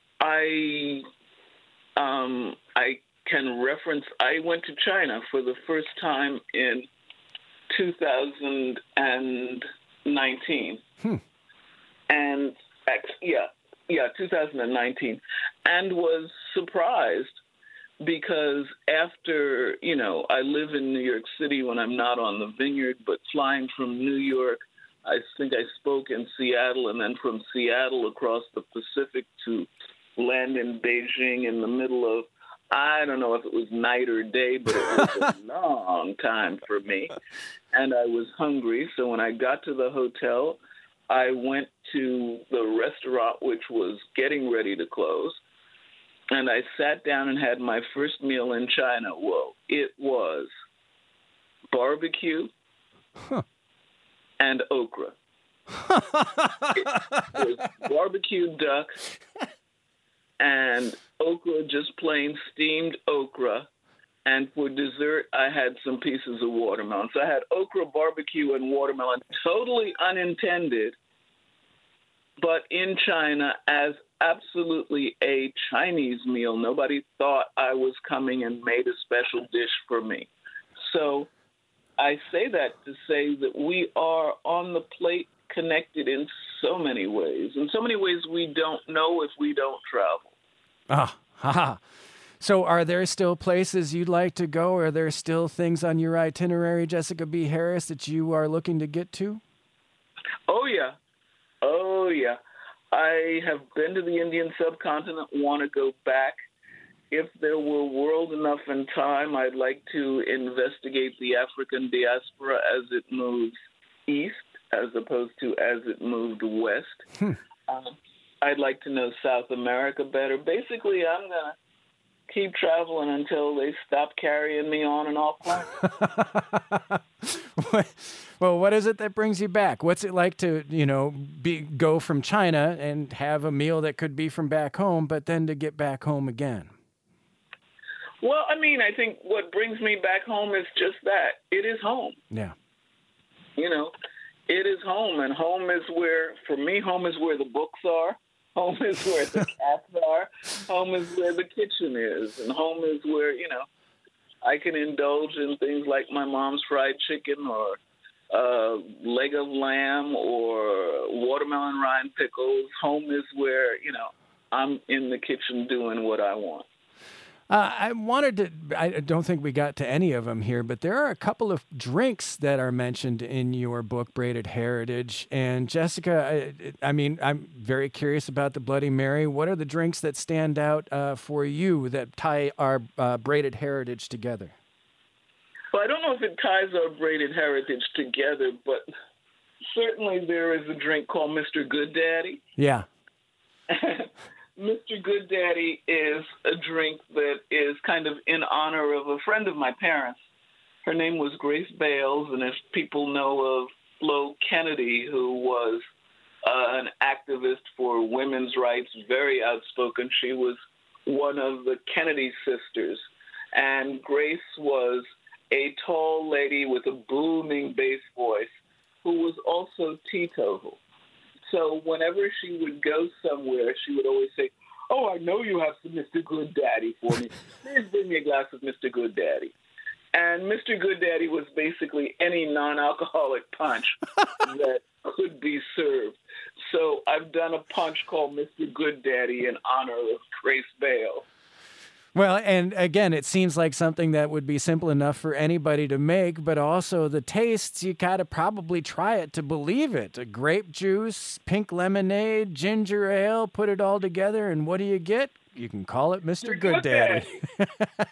I um, I can reference, I went to China for the first time in two thousand nineteen. Hmm. And, yeah, yeah, two thousand nineteen, and was surprised because after, you know, I live in New York City when I'm not on the vineyard, but flying from New York, I think I spoke in Seattle, and then from Seattle across the Pacific to land in Beijing in the middle of, I don't know if it was night or day, but it was a long time for me. And I was hungry, so when I got to the hotel, I went to the restaurant, which was getting ready to close, and I sat down and had my first meal in China. Whoa, it was barbecue huh. and okra. It was barbecue duck and okra, just plain steamed okra. And for dessert, I had some pieces of watermelon. So I had okra, barbecue, and watermelon, totally unintended, but in China as absolutely a Chinese meal. Nobody thought I was coming and made a special dish for me. So I say that to say that we are on the plate connected in so many ways. In so many ways we don't know if we don't travel. Ah, haha. So are there still places you'd like to go? Are there still things on your itinerary, Jessica B. Harris, that you are looking to get to? Oh, yeah. Oh, yeah. I have been to the Indian subcontinent, want to go back. If there were world enough and time, I'd like to investigate the African diaspora as it moves east as opposed to as it moved west. Hmm. Um, I'd like to know South America better. Basically, I'm going to keep traveling until they stop carrying me on and off planes. Well, what is it that brings you back? What's it like to, you know, be go from China and have a meal that could be from back home, but then to get back home again? Well, I mean, I think what brings me back home is just that. It is home. Yeah. You know, it is home, and home is where, for me, home is where the books are. Home is where the cats are. Home is where the kitchen is. And home is where, you know, I can indulge in things like my mom's fried chicken or uh, leg of lamb or watermelon rind pickles. Home is where, you know, I'm in the kitchen doing what I want. Uh, I wanted to, I don't think we got to any of them here, but there are a couple of drinks that are mentioned in your book, Braided Heritage. And Jessica, I, I mean, I'm very curious about the Bloody Mary. What are the drinks that stand out uh, for you that tie our uh, Braided Heritage together? Well, I don't know if it ties our Braided Heritage together, but certainly there is a drink called Mister Good Daddy. Yeah. Mister Good Daddy is a drink that is kind of in honor of a friend of my parents. Her name was Grace Bales, and if people know of Flo Kennedy, who was uh, an activist for women's rights, very outspoken, she was one of the Kennedy sisters. And Grace was a tall lady with a booming bass voice who was also teetotal. So whenever she would go somewhere, she would always say, "Oh, I know you have some Mister Good Daddy for me. Please bring me a glass of Mister Good Daddy." And Mister Good Daddy was basically any non-alcoholic punch that could be served. So I've done a punch called Mister Good Daddy in honor of Grace Bale. Well, and again, it seems like something that would be simple enough for anybody to make, but also the tastes, you got to probably try it to believe it. A grape juice, pink lemonade, ginger ale, put it all together, and what do you get? You can call it Mister Good, Good Daddy. Daddy.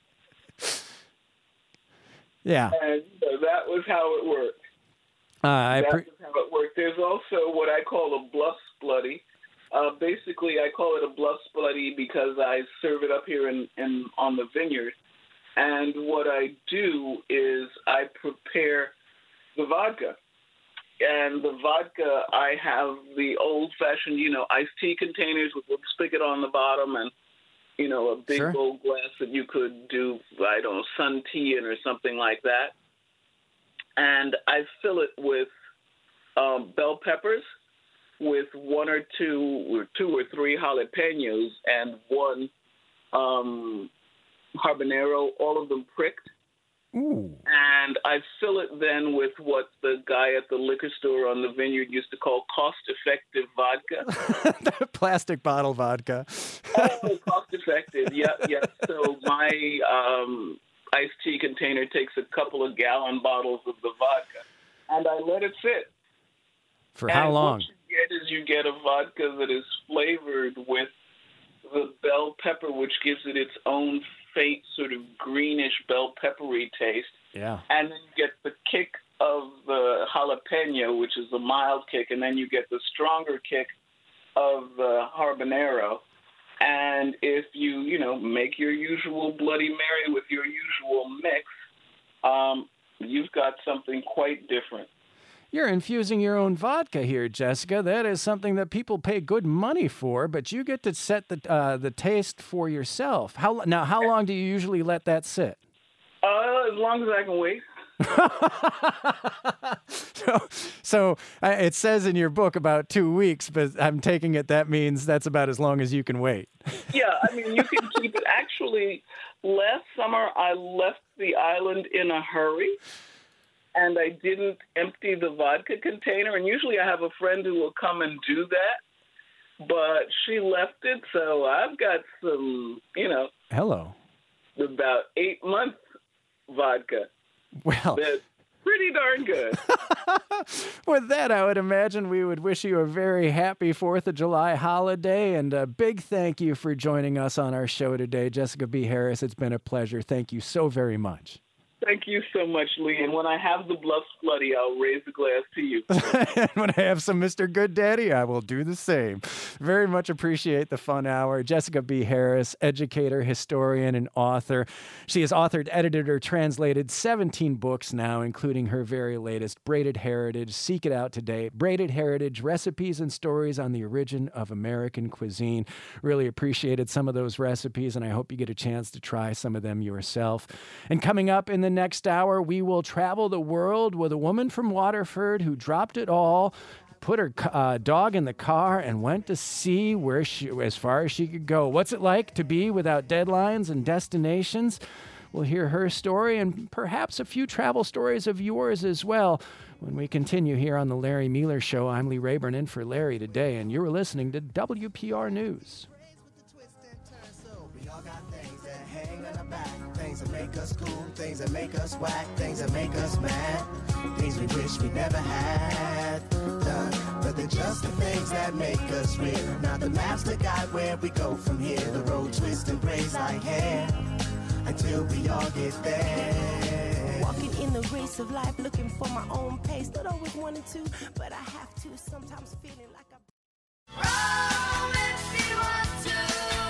Yeah. And so that was how it worked. Uh, I that pre- was how it worked. There's also what I call a bluff splutty. Uh, basically, I call it a bluff splutty because I serve it up here in, in on the vineyard. And what I do is I prepare the vodka. And the vodka, I have the old-fashioned, you know, iced tea containers with a spigot on the bottom and, you know, a big Sure. old glass that you could do, I don't know, sun tea in or something like that. And I fill it with um, bell peppers, with one or two or two or three jalapenos and one um, habanero, all of them pricked. Ooh. And I fill it then with what the guy at the liquor store on the vineyard used to call cost-effective vodka. Plastic bottle vodka. Oh, cost-effective, yeah, yeah. So my um, iced tea container takes a couple of gallon bottles of the vodka, and I let it sit. For how and long? What you get is you get a vodka that is flavored with the bell pepper, which gives it its own faint sort of greenish bell peppery taste. Yeah. And then you get the kick of the jalapeno, which is a mild kick, and then you get the stronger kick of the habanero. And if you, you know, make your usual Bloody Mary with your usual mix, um, you've got something quite different. You're infusing your own vodka here, Jessica. That is something that people pay good money for, but you get to set the uh, the taste for yourself. How now? How long do you usually let that sit? Uh, as long as I can wait. so, so uh, it says in your book about two weeks, but I'm taking it that means that's about as long as you can wait. Yeah, I mean, you can keep it. Actually, last summer I left the island in a hurry. And I didn't empty the vodka container. And usually I have a friend who will come and do that. But she left it, so I've got some, you know. Hello. About eight months vodka. Well. That's pretty darn good. With that, I would imagine we would wish you a very happy fourth of July holiday. And a big thank you for joining us on our show today, Jessica B. Harris. It's been a pleasure. Thank you so very much. Thank you so much, Lee. And when I have the Bluff Slutty, I'll raise a glass to you. And when I have some Mister Good Daddy, I will do the same. Very much appreciate the fun hour. Jessica B. Harris, educator, historian, and author. She has authored, edited, or translated seventeen books now, including her very latest, Braided Heritage. Seek it out today. Braided Heritage, Recipes and Stories on the Origin of American Cuisine. Really appreciated some of those recipes, and I hope you get a chance to try some of them yourself. And coming up in the next hour, we will travel the world with a woman from Waterford who dropped it all, put her uh, dog in the car, and went to see where she, as far as she could go. What's it like to be without deadlines and destinations? We'll hear her story and perhaps a few travel stories of yours as well when we continue here on The Larry Miller Show. I'm Lee Rayburn in for Larry today, and you're listening to W P R News. Things that make us cool, things that make us whack, things that make us mad, things we wish we never had done, but they're just the things that make us real. Not the maps that guide where we go from here. The road twists and braids like hair until we all get there. Walking in the race of life, looking for my own pace. Not always wanted to, but I have to. Sometimes feeling like I. Roam if you want to.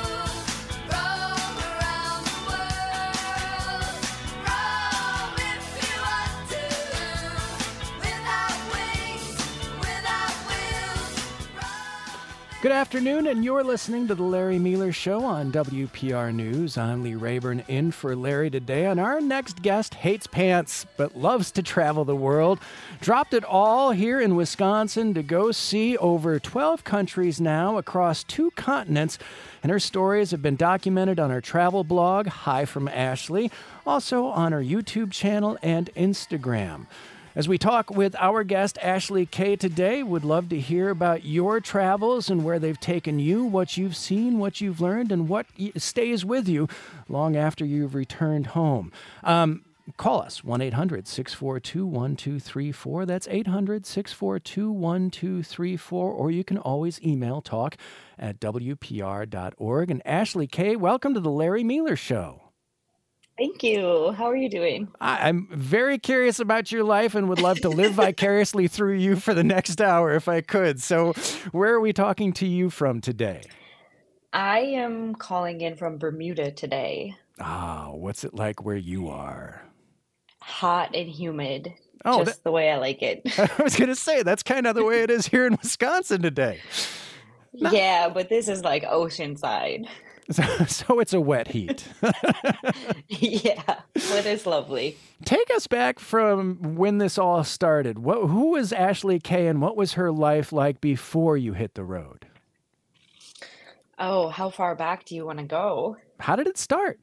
Good afternoon, and you're listening to The Larry Miller Show on W P R News. I'm Lee Rayburn in for Larry today, and our next guest hates pants but loves to travel the world. Dropped it all here in Wisconsin to go see over twelve countries now across two continents, and her stories have been documented on her travel blog, Hi From Ashley, also on her YouTube channel and Instagram. As we talk with our guest, Ashley Kay, today, would love to hear about your travels and where they've taken you, what you've seen, what you've learned, and what stays with you long after you've returned home. Um, call us, one eight hundred six four two one two three four. That's eight hundred six four two one two three four. Or you can always email talk at W P R dot org. And Ashley Kay, welcome to the Larry Miller Show. Thank you. How are you doing? I- I'm very curious about your life and would love to live vicariously through you for the next hour if I could. So where are we talking to you from today? I am calling in from Bermuda today. Ah, what's it like where you are? Hot and humid. Oh, just that- the way I like it. I was going to say, that's kind of the way it is here in Wisconsin today. Yeah, but this is like oceanside. So, so it's a wet heat. Yeah, but it's lovely. Take us back from when this all started. What, who was Ashley Kay and what was her life like before you hit the road? Oh, how far back do you want to go? How did it start?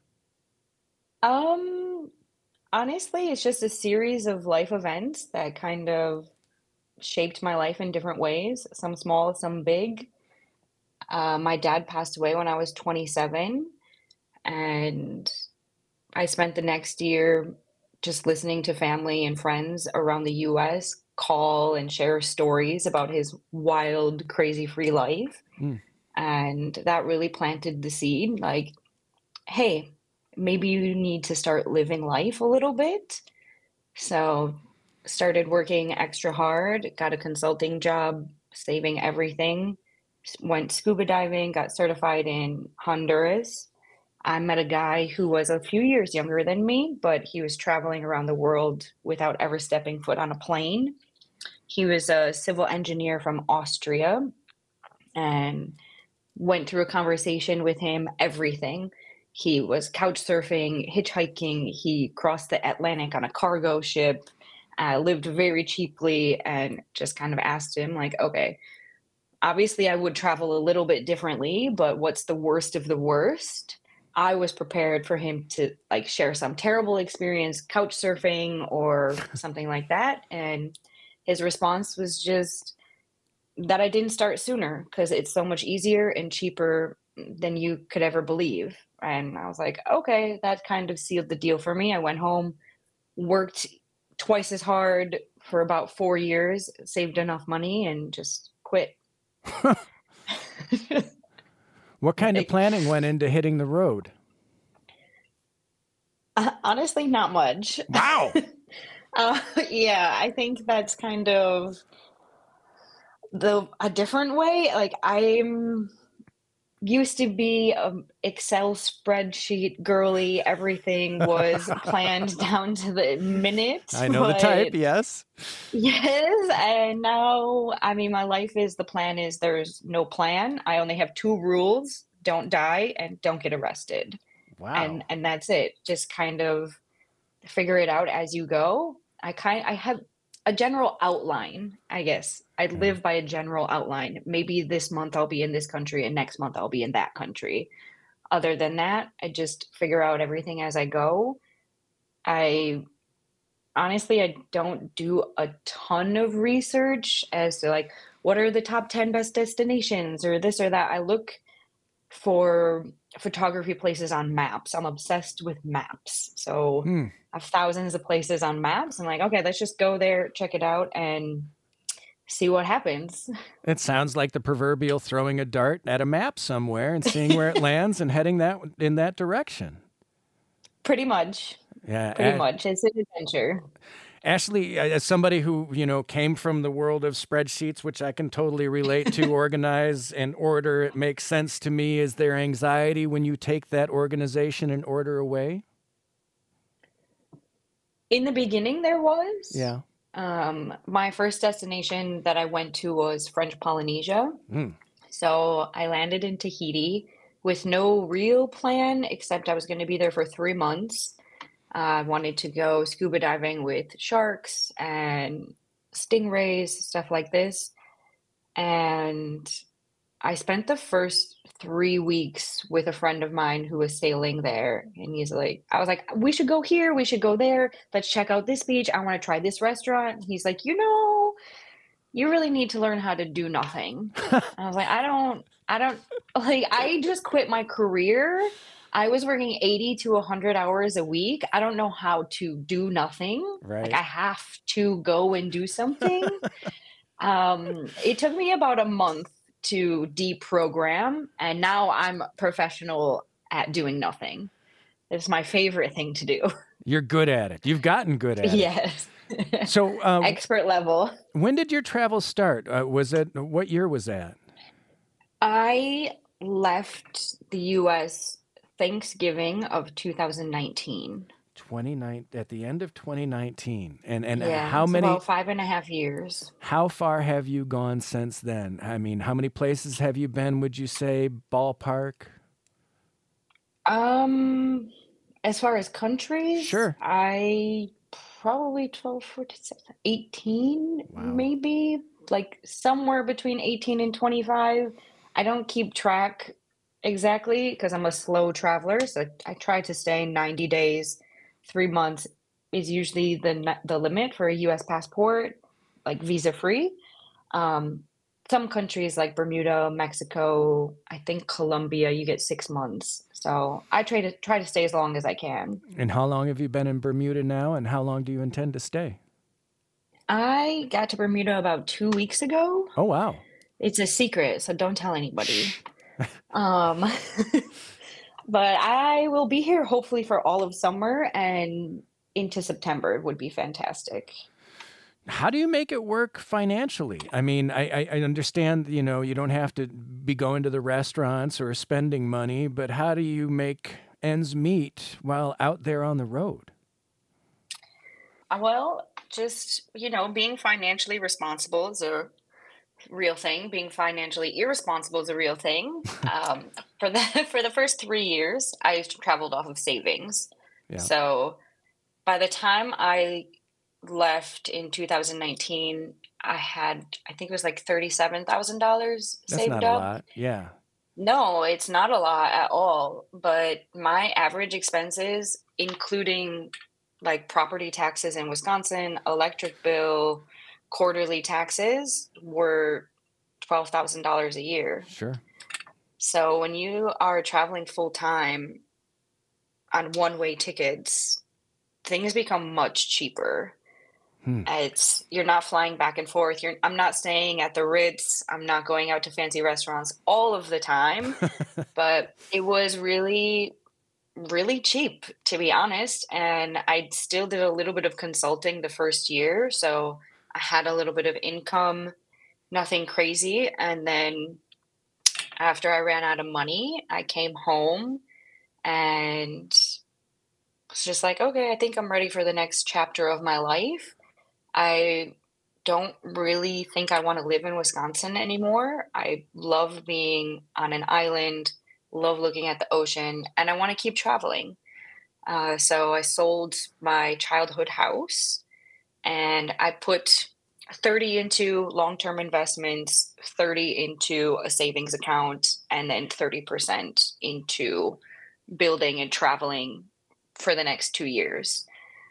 Um, honestly, it's just a series of life events that kind of shaped my life in different ways, some small, some big. Uh, my dad passed away when I was twenty-seven, and I spent the next year just listening to family and friends around the U S call and share stories about his wild, crazy free life. Mm. And that really planted the seed, like, hey, maybe you need to start living life a little bit. So started working extra hard, got a consulting job, saving everything. Went scuba diving, got certified in Honduras. I met a guy who was a few years younger than me, but he was traveling around the world without ever stepping foot on a plane. He was a civil engineer from Austria, and went through a conversation with him, everything. He was couch surfing, hitchhiking. He crossed the Atlantic on a cargo ship, uh, lived very cheaply, and just kind of asked him like, okay, obviously, I would travel a little bit differently, but what's the worst of the worst? I was prepared for him to like share some terrible experience, couch surfing or something like that. And his response was just that I didn't start sooner because it's so much easier and cheaper than you could ever believe. And I was like, okay, that kind of sealed the deal for me. I went home, worked twice as hard for about four years, saved enough money, and just quit. What kind of planning went into hitting the road? Uh, honestly, not much. Wow. Uh, yeah, I think that's kind of the a different way. Like I'm used to be a Excel spreadsheet girly. Everything was planned down to the minute, I know the type, but yes. yes, and now I mean my life is the plan is there's no plan. I only have two rules: don't die and don't get arrested. Wow. And and that's it. Just kind of figure it out as you go. I kind I have a general outline, I guess. I live by a general outline. Maybe this month I'll be in this country and next month I'll be in that country. Other than that, I just figure out everything as I go. I honestly I don't do a ton of research as to like what are the top ten best destinations or this or that. I look for photography places on maps. I'm obsessed with maps. So Hmm. I have thousands of places on maps. I'm like, okay, let's just go there, check it out, and see what happens. It sounds like the proverbial throwing a dart at a map somewhere and seeing where it lands and heading that in that direction. Pretty much. Yeah. Pretty A- much. It's an adventure. Ashley, as somebody who, you know, came from the world of spreadsheets, which I can totally relate to, organize and order, it makes sense to me. Is there anxiety when you take that organization and order away? In the beginning, there was. Yeah. Um, my first destination that I went to was French Polynesia. Mm. So I landed in Tahiti with no real plan, except I was going to be there for three months. I wanted to go scuba diving with sharks and stingrays, stuff like this. And I spent the first three weeks with a friend of mine who was sailing there. And he's like, I was like, we should go here, we should go there. Let's check out this beach. I want to try this restaurant. And he's like, you know, you really need to learn how to do nothing. I was like, I don't, I don't, like, I just quit my career. I was working eighty to one hundred hours a week. I don't know how to do nothing. Right. Like, I have to go and do something. um, it took me about a month to deprogram, and now I'm professional at doing nothing. It's my favorite thing to do. You're good at it. You've gotten good at it. Yes. So, um, Expert level. when did your travel start? Uh, was it, what year was that? I left the U S Thanksgiving of two thousand nineteen. twenty-nine at the end of twenty nineteen. And and Yeah, how it's many about five and a half years. how far have you gone since then? I mean, how many places have you been, would you say, ballpark? Um, as far as countries, Sure. I probably twelve, fourteen, eighteen, Wow. maybe like somewhere between eighteen and twenty-five. I don't keep track exactly because I'm a slow traveler. So I try to stay ninety days, three months is usually the n- the limit for a U S passport, like visa free. Um, some countries like Bermuda, Mexico, I think Colombia, you get six months. So I try to try to stay as long as I can. And how long have you been in Bermuda now, and how long do you intend to stay? I got to Bermuda about two weeks ago. Oh, wow. It's a secret, so don't tell anybody. um, but I will be here hopefully for all of summer and into September would be fantastic. How do you make it work financially? I mean, I, I, I understand, you know, you don't have to be going to the restaurants or spending money, but how do you make ends meet while out there on the road? Uh, Well, just, you know, being financially responsible is a real thing. Being financially irresponsible is a real thing. Um, for the for the first three years, I traveled off of savings. Yeah. So by the time I left in two thousand nineteen, I had, I think it was like thirty-seven thousand dollars That's saved not up. a lot. Yeah. No, it's not a lot at all. But my average expenses, including like property taxes in Wisconsin, electric bill, quarterly taxes, were twelve thousand dollars a year. Sure. So when you are traveling full time on one way tickets, things become much cheaper. Hmm. It's you're not flying back and forth. You're I'm not staying at the Ritz. I'm not going out to fancy restaurants all of the time. But it was really really cheap, to be honest. And I still did a little bit of consulting the first year. So I had a little bit of income, nothing crazy. And then after I ran out of money, I came home and was just like, okay, I think I'm ready for the next chapter of my life. I don't really think I want to live in Wisconsin anymore. I love being on an island, love looking at the ocean, and I want to keep traveling. Uh, so I sold my childhood house and I put thirty into long-term investments, thirty into a savings account, and then thirty percent into building and traveling for the next two years.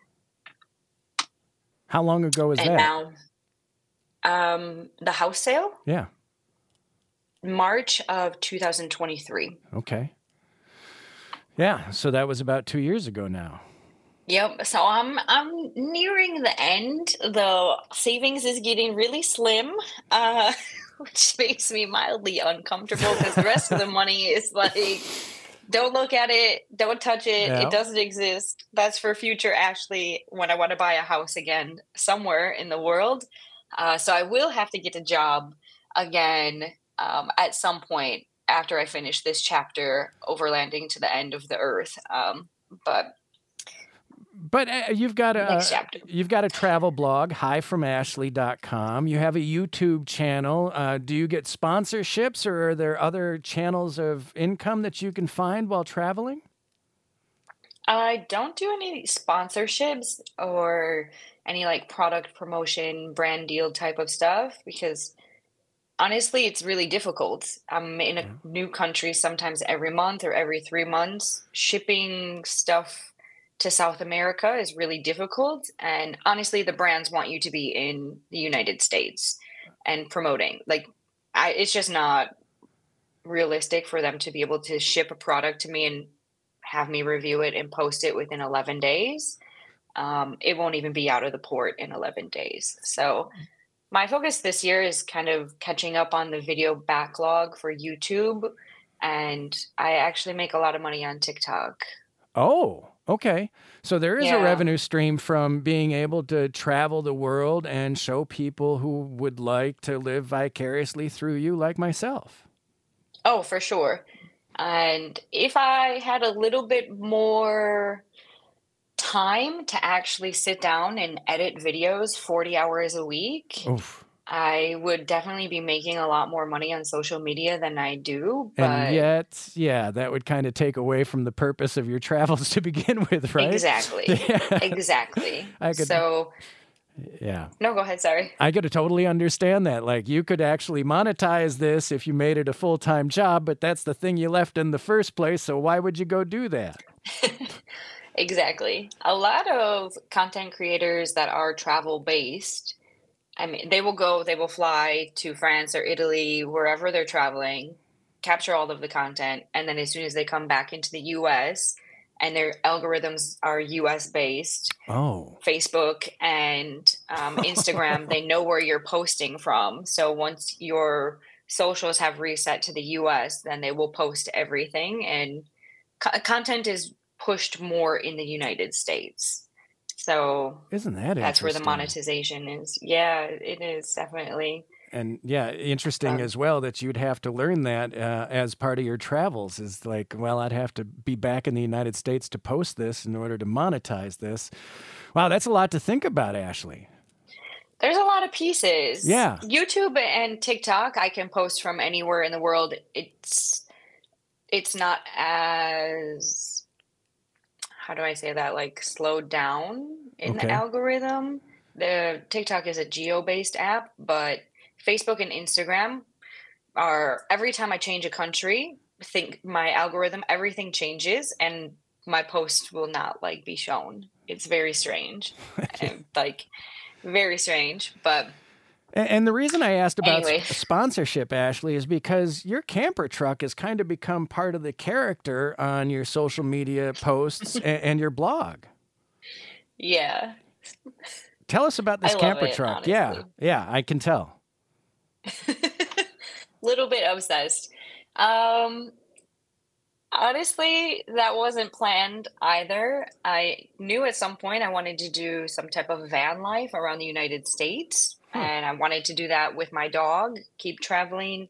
How long ago was And that? now, um, the house sale, Yeah. March of two thousand twenty-three. Okay. Yeah. So that was about two years ago now. Yep. So I'm I'm nearing the end. The savings is getting really slim, uh, which makes me mildly uncomfortable because the rest of the money is like, don't look at it, don't touch it. Yeah. It doesn't exist. That's for future Ashley when I want to buy a house again somewhere in the world. Uh, so I will have to get a job again um, at some point after I finish this chapter, overlanding to the end of the earth. Um, but But uh, you've got a Next chapter. you've got a travel blog, hi from ashley dot com. You have a YouTube channel. Uh, do you get sponsorships, or are there other channels of income that you can find while traveling? I don't do any sponsorships or any like product promotion, brand deal type of stuff because honestly, it's really difficult. I'm in a new country sometimes every month or every three months. Shipping stuff to South America is really difficult. And honestly, the brands want you to be in the United States and promoting. Like, I, it's just not realistic for them to be able to ship a product to me and have me review it and post it within eleven days. Um, it won't even be out of the port in eleven days. So my focus this year is kind of catching up on the video backlog for YouTube. And I actually make a lot of money on TikTok. Oh, okay. So there is a Yeah. revenue stream from being able to travel the world and show people who would like to live vicariously through you, like myself. Oh, for sure. And if I had a little bit more time to actually sit down and edit videos forty hours a week, Oof. I would definitely be making a lot more money on social media than I do. But And yet, yeah, that would kind of take away from the purpose of your travels to begin with, right? exactly, Yeah. exactly. I could- So, Yeah. no, go ahead. Sorry. I could totally understand that. Like, you could actually monetize this if you made it a full-time job, but that's the thing you left in the first place, so why would you go do that? Exactly. A lot of content creators that are travel based, I mean, they will go, they will fly to France or Italy, wherever they're traveling, capture all of the content, and then as soon as they come back into the U S and their algorithms are U S based, Oh. Facebook and um, Instagram, they know where you're posting from. So once your socials have reset to the U S, then they will post everything, and co- content is pushed more in the United States. So Isn't that that's where the interesting? monetization is. Yeah, it is definitely. And yeah, interesting Um, as well that you'd have to learn that uh, as part of your travels is like, well, I'd have to be back in the United States to post this in order to monetize this. Wow, that's a lot to think about, Ashley. There's a lot of pieces. Yeah. YouTube and TikTok, I can post from anywhere in the world. It's it's not as, how do I say that, like slowed down in Okay. the algorithm. The TikTok is a geo-based app, but Facebook and Instagram are, every time I change a country, think my algorithm, everything changes and my post will not like be shown. It's very strange. And, like very strange, but And, and the reason I asked about Anyway. s- sponsorship, Ashley, is because your camper truck has kind of become part of the character on your social media posts and, and your blog. yeah. Tell us about this I love camper it, truck. Yeah, honestly. yeah, I can tell. Little bit obsessed. Um, Honestly, that wasn't planned either. I knew at some point I wanted to do some type of van life around the United States, Huh. and I wanted to do that with my dog, keep traveling.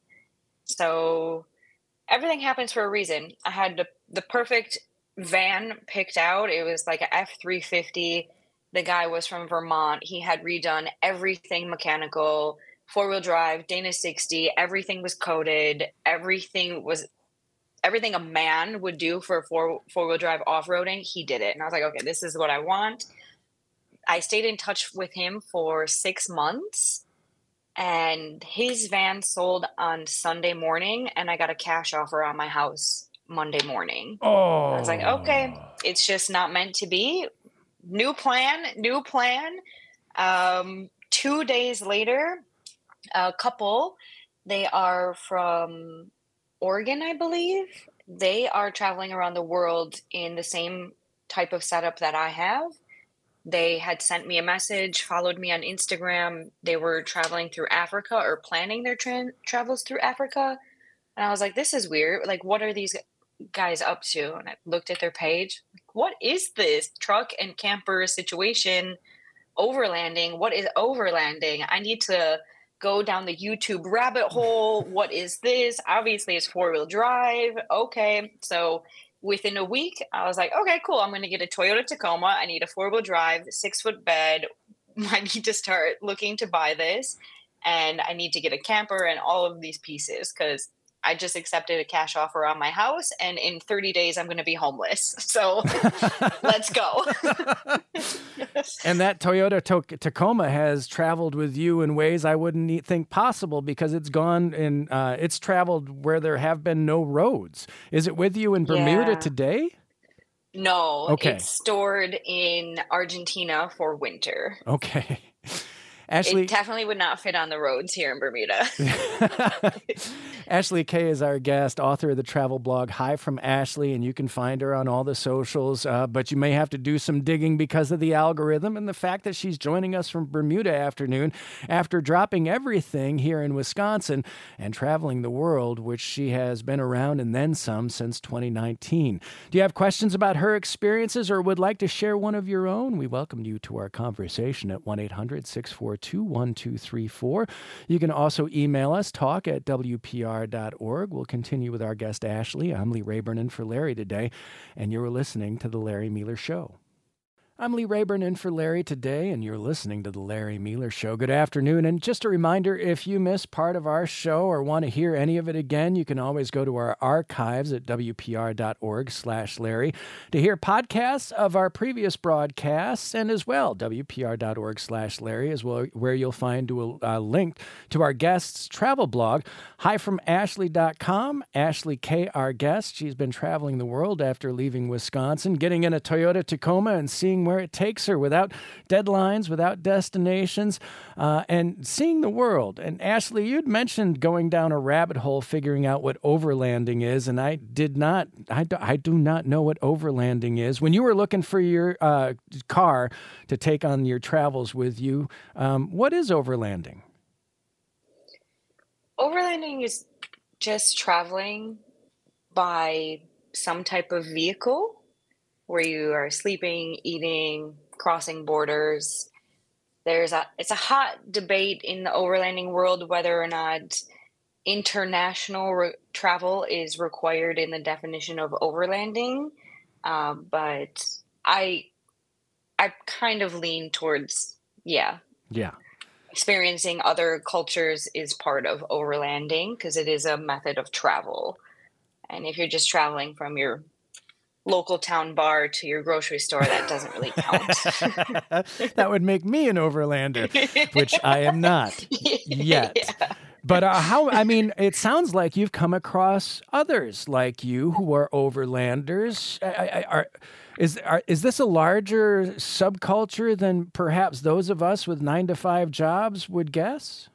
So everything happens for a reason. I had the, the perfect van picked out. It was like a F three fifty. The guy was from Vermont. He had redone everything mechanical, four-wheel drive, Dana sixty. Everything was coated. Everything was everything a man would do for four four-wheel drive off-roading. He did it. And I was like, okay, this is what I want. I stayed in touch with him for six months. And his van sold on Sunday morning, and I got a cash offer on my house Monday morning. Oh. I was like, okay, it's just not meant to be. New plan, new plan. Um, two days later, a couple, they are from Oregon, I believe. They are traveling around the world in the same type of setup that I have. They had sent me a message, followed me on Instagram. They were traveling through Africa or planning their tra- travels through Africa. And I was like, this is weird. Like, what are these guys up to? And I looked at their page. What is this truck and camper situation? Overlanding. What is overlanding? I need to go down the YouTube rabbit hole. What is this? Obviously, it's four-wheel drive. Okay. So within a week, I was like, okay, cool. I'm going to get a Toyota Tacoma. I need a four-wheel drive, six-foot bed. I need to start looking to buy this. And I need to get a camper and all of these pieces because I just accepted a cash offer on my house. And in thirty days, I'm going to be homeless. So let's go. And that Toyota to- Tacoma has traveled with you in ways I wouldn't e- think possible because it's gone and uh, it's traveled where there have been no roads. Is it with you in Bermuda Yeah. today? No, Okay. it's stored in Argentina for winter. Okay. Ashley, It definitely would not fit on the roads here in Bermuda. Ashley Kay is our guest, author of the travel blog Hi from Ashley, and you can find her on all the socials, uh, but you may have to do some digging because of the algorithm and the fact that she's joining us from Bermuda afternoon after dropping everything here in Wisconsin and traveling the world, which she has been around and then some since twenty nineteen. Do you have questions about her experiences or would like to share one of your own? We welcome you to our conversation at one eight hundred six four two one two three four. You can also email us, talk at W P R dot org. We'll continue with our guest, Ashley. I'm Lee Rayburn in for Larry today, and you're listening to The Larry Mealer Show. I'm Lee Rayburn in for Larry today, and you're listening to The Larry Mealer Show. Good afternoon. And just a reminder, if you missed part of our show or want to hear any of it again, you can always go to our archives at W P R dot org slash Larry to hear podcasts of our previous broadcasts, and as well, W P R dot org slash Larry is where you'll find a, a link to our guest's travel blog, hi from ashley dot com. Ashley Kay, our guest, she's been traveling the world after leaving Wisconsin, getting in a Toyota Tacoma and seeing where it takes her without deadlines, without destinations, uh, and seeing the world. And Ashley, you'd mentioned going down a rabbit hole figuring out what overlanding is, and I did not, I do, I do not know what overlanding is. When you were looking for your uh, car to take on your travels with you, um, what is overlanding? Overlanding is just traveling by some type of vehicle where you are sleeping, eating, crossing borders. There's a it's a hot debate in the overlanding world whether or not international re- travel is required in the definition of overlanding. Um, but I I kind of lean towards yeah. Yeah. Experiencing other cultures is part of overlanding because it is a method of travel. And if you're just traveling from your local town bar to your grocery store, that doesn't really count. That would make me an overlander, which I am not yet. Yeah. But uh, how, I mean, it sounds like you've come across others like you who are overlanders. I, I, are, is, are, is this a larger subculture than perhaps those of us with nine to five jobs would guess?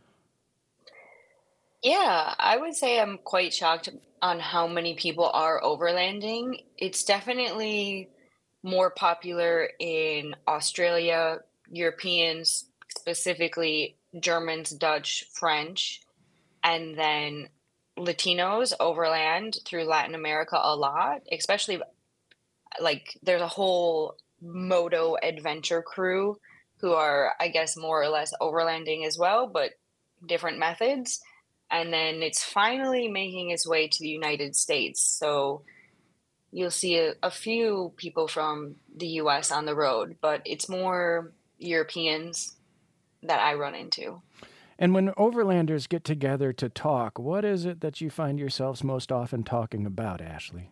Yeah, I would say I'm quite shocked on how many people are overlanding. It's definitely more popular in Australia, Europeans, specifically Germans, Dutch, French, and then Latinos overland through Latin America a lot, especially like there's a whole moto adventure crew who are, I guess, more or less overlanding as well, but different methods. And then it's finally making its way to the United States. So you'll see a, a few people from the U S on the road, but it's more Europeans that I run into. And when overlanders get together to talk, what is it that you find yourselves most often talking about, Ashley?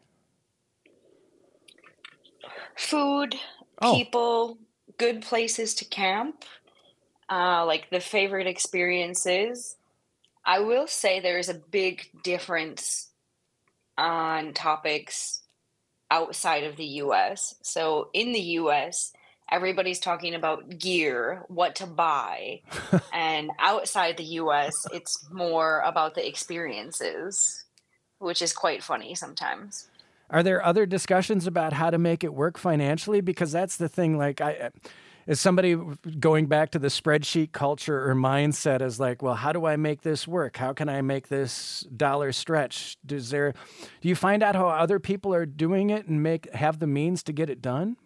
Food, Oh. people, good places to camp, uh, like the favorite experiences. I will say there is a big difference on topics outside of the U S. So in the U S, everybody's talking about gear, what to buy. And outside the U S, it's more about the experiences, which is quite funny sometimes. Are there other discussions about how to make it work financially? Because that's the thing, like, I, is somebody going back to the spreadsheet culture or mindset as like, well, how do I make this work? How can I make this dollar stretch? Does there, do you find out how other people are doing it and make have the means to get it done?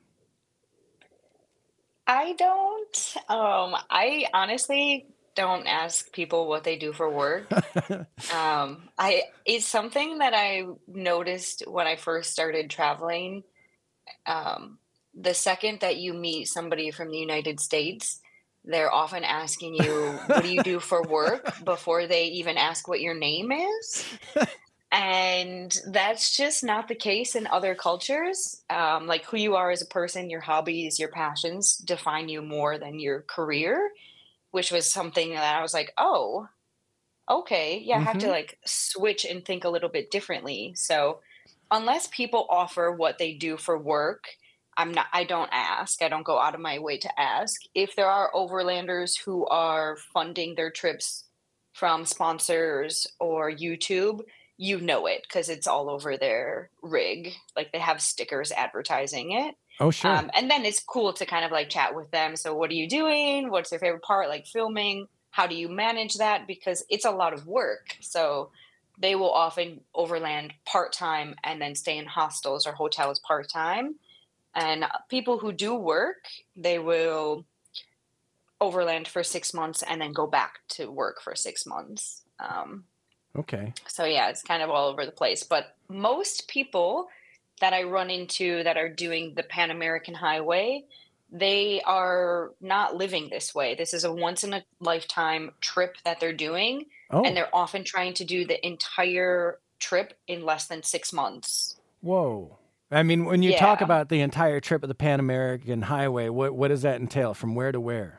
I don't. Um, I honestly don't ask people what they do for work. um, I it's something that I noticed when I first started traveling. Um, the second that you meet somebody from the United States, they're often asking you, "What do you do for work?" before they even ask what your name is. And that's just not the case in other cultures. Um, like who you are as a person, your hobbies, your passions define you more than your career, which was something that I was like, oh, okay. Yeah, I have to Mhm. like switch and think a little bit differently. So unless people offer what they do for work, I'm not, I don't ask. I don't go out of my way to ask. If there are overlanders who are funding their trips from sponsors or YouTube, you know it because it's all over their rig. Like they have stickers advertising it. Oh, sure. Um, and then it's cool to kind of like chat with them. So, what are you doing? What's your favorite part? Like filming? How do you manage that? Because it's a lot of work. So, they will often overland part time and then stay in hostels or hotels part time. And people who do work, they will overland for six months and then go back to work for six months. Um, Okay. so yeah, it's kind of all over the place. But most people that I run into that are doing the Pan American Highway, they are not living this way. This is a once in a lifetime trip that they're doing. Oh, And they're often trying to do the entire trip in less than six months. whoa. I mean, when you talk Yeah. about the entire trip of the Pan American Highway, what, what does that entail? From where to where?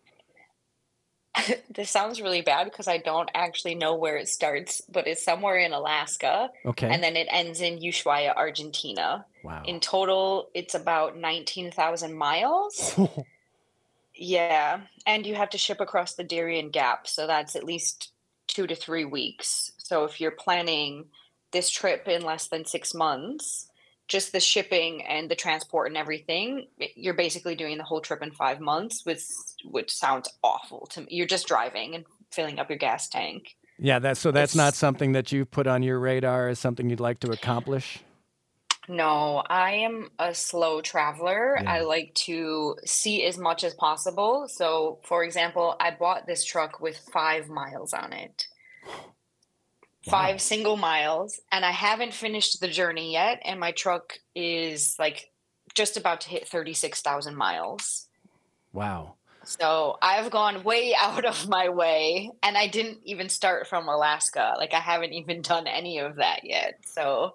This sounds really bad because I don't actually know where it starts, but it's somewhere in Alaska. Okay. And then it ends in Ushuaia, Argentina. Wow. In total, it's about nineteen thousand miles. Yeah. And you have to ship across the Darien Gap. So that's at least two to three weeks. So if you're planning this trip in less than six months, just the shipping and the transport and everything, you're basically doing the whole trip in five months, which, which sounds awful to me. You're just driving and filling up your gas tank. Yeah, that's so that's not It's- something that you've put on your radar as something you'd like to accomplish? No, I am a slow traveler. Yeah. I like to see as much as possible. So, for example, I bought this truck with five miles on it. Five single miles, and I haven't finished the journey yet. And my truck is like just about to hit thirty-six thousand miles. Wow. So I've gone way out of my way, and I didn't even start from Alaska. Like I haven't even done any of that yet. So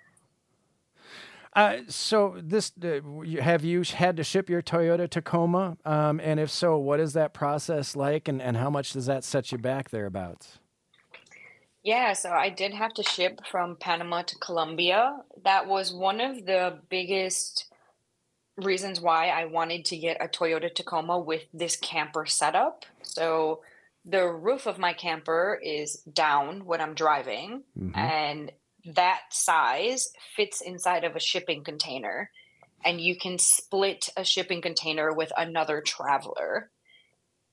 Uh, so this, uh, you- have you had to ship your Toyota Tacoma? Um, and if so, what is that process like, and, and how much does that set you back thereabouts? yeah, so I did have to ship from Panama to Colombia. That was one of the biggest reasons why I wanted to get a Toyota Tacoma with this camper setup. So the roof of my camper is down when I'm driving, Mhm. and that size fits inside of a shipping container. And you can split a shipping container with another traveler.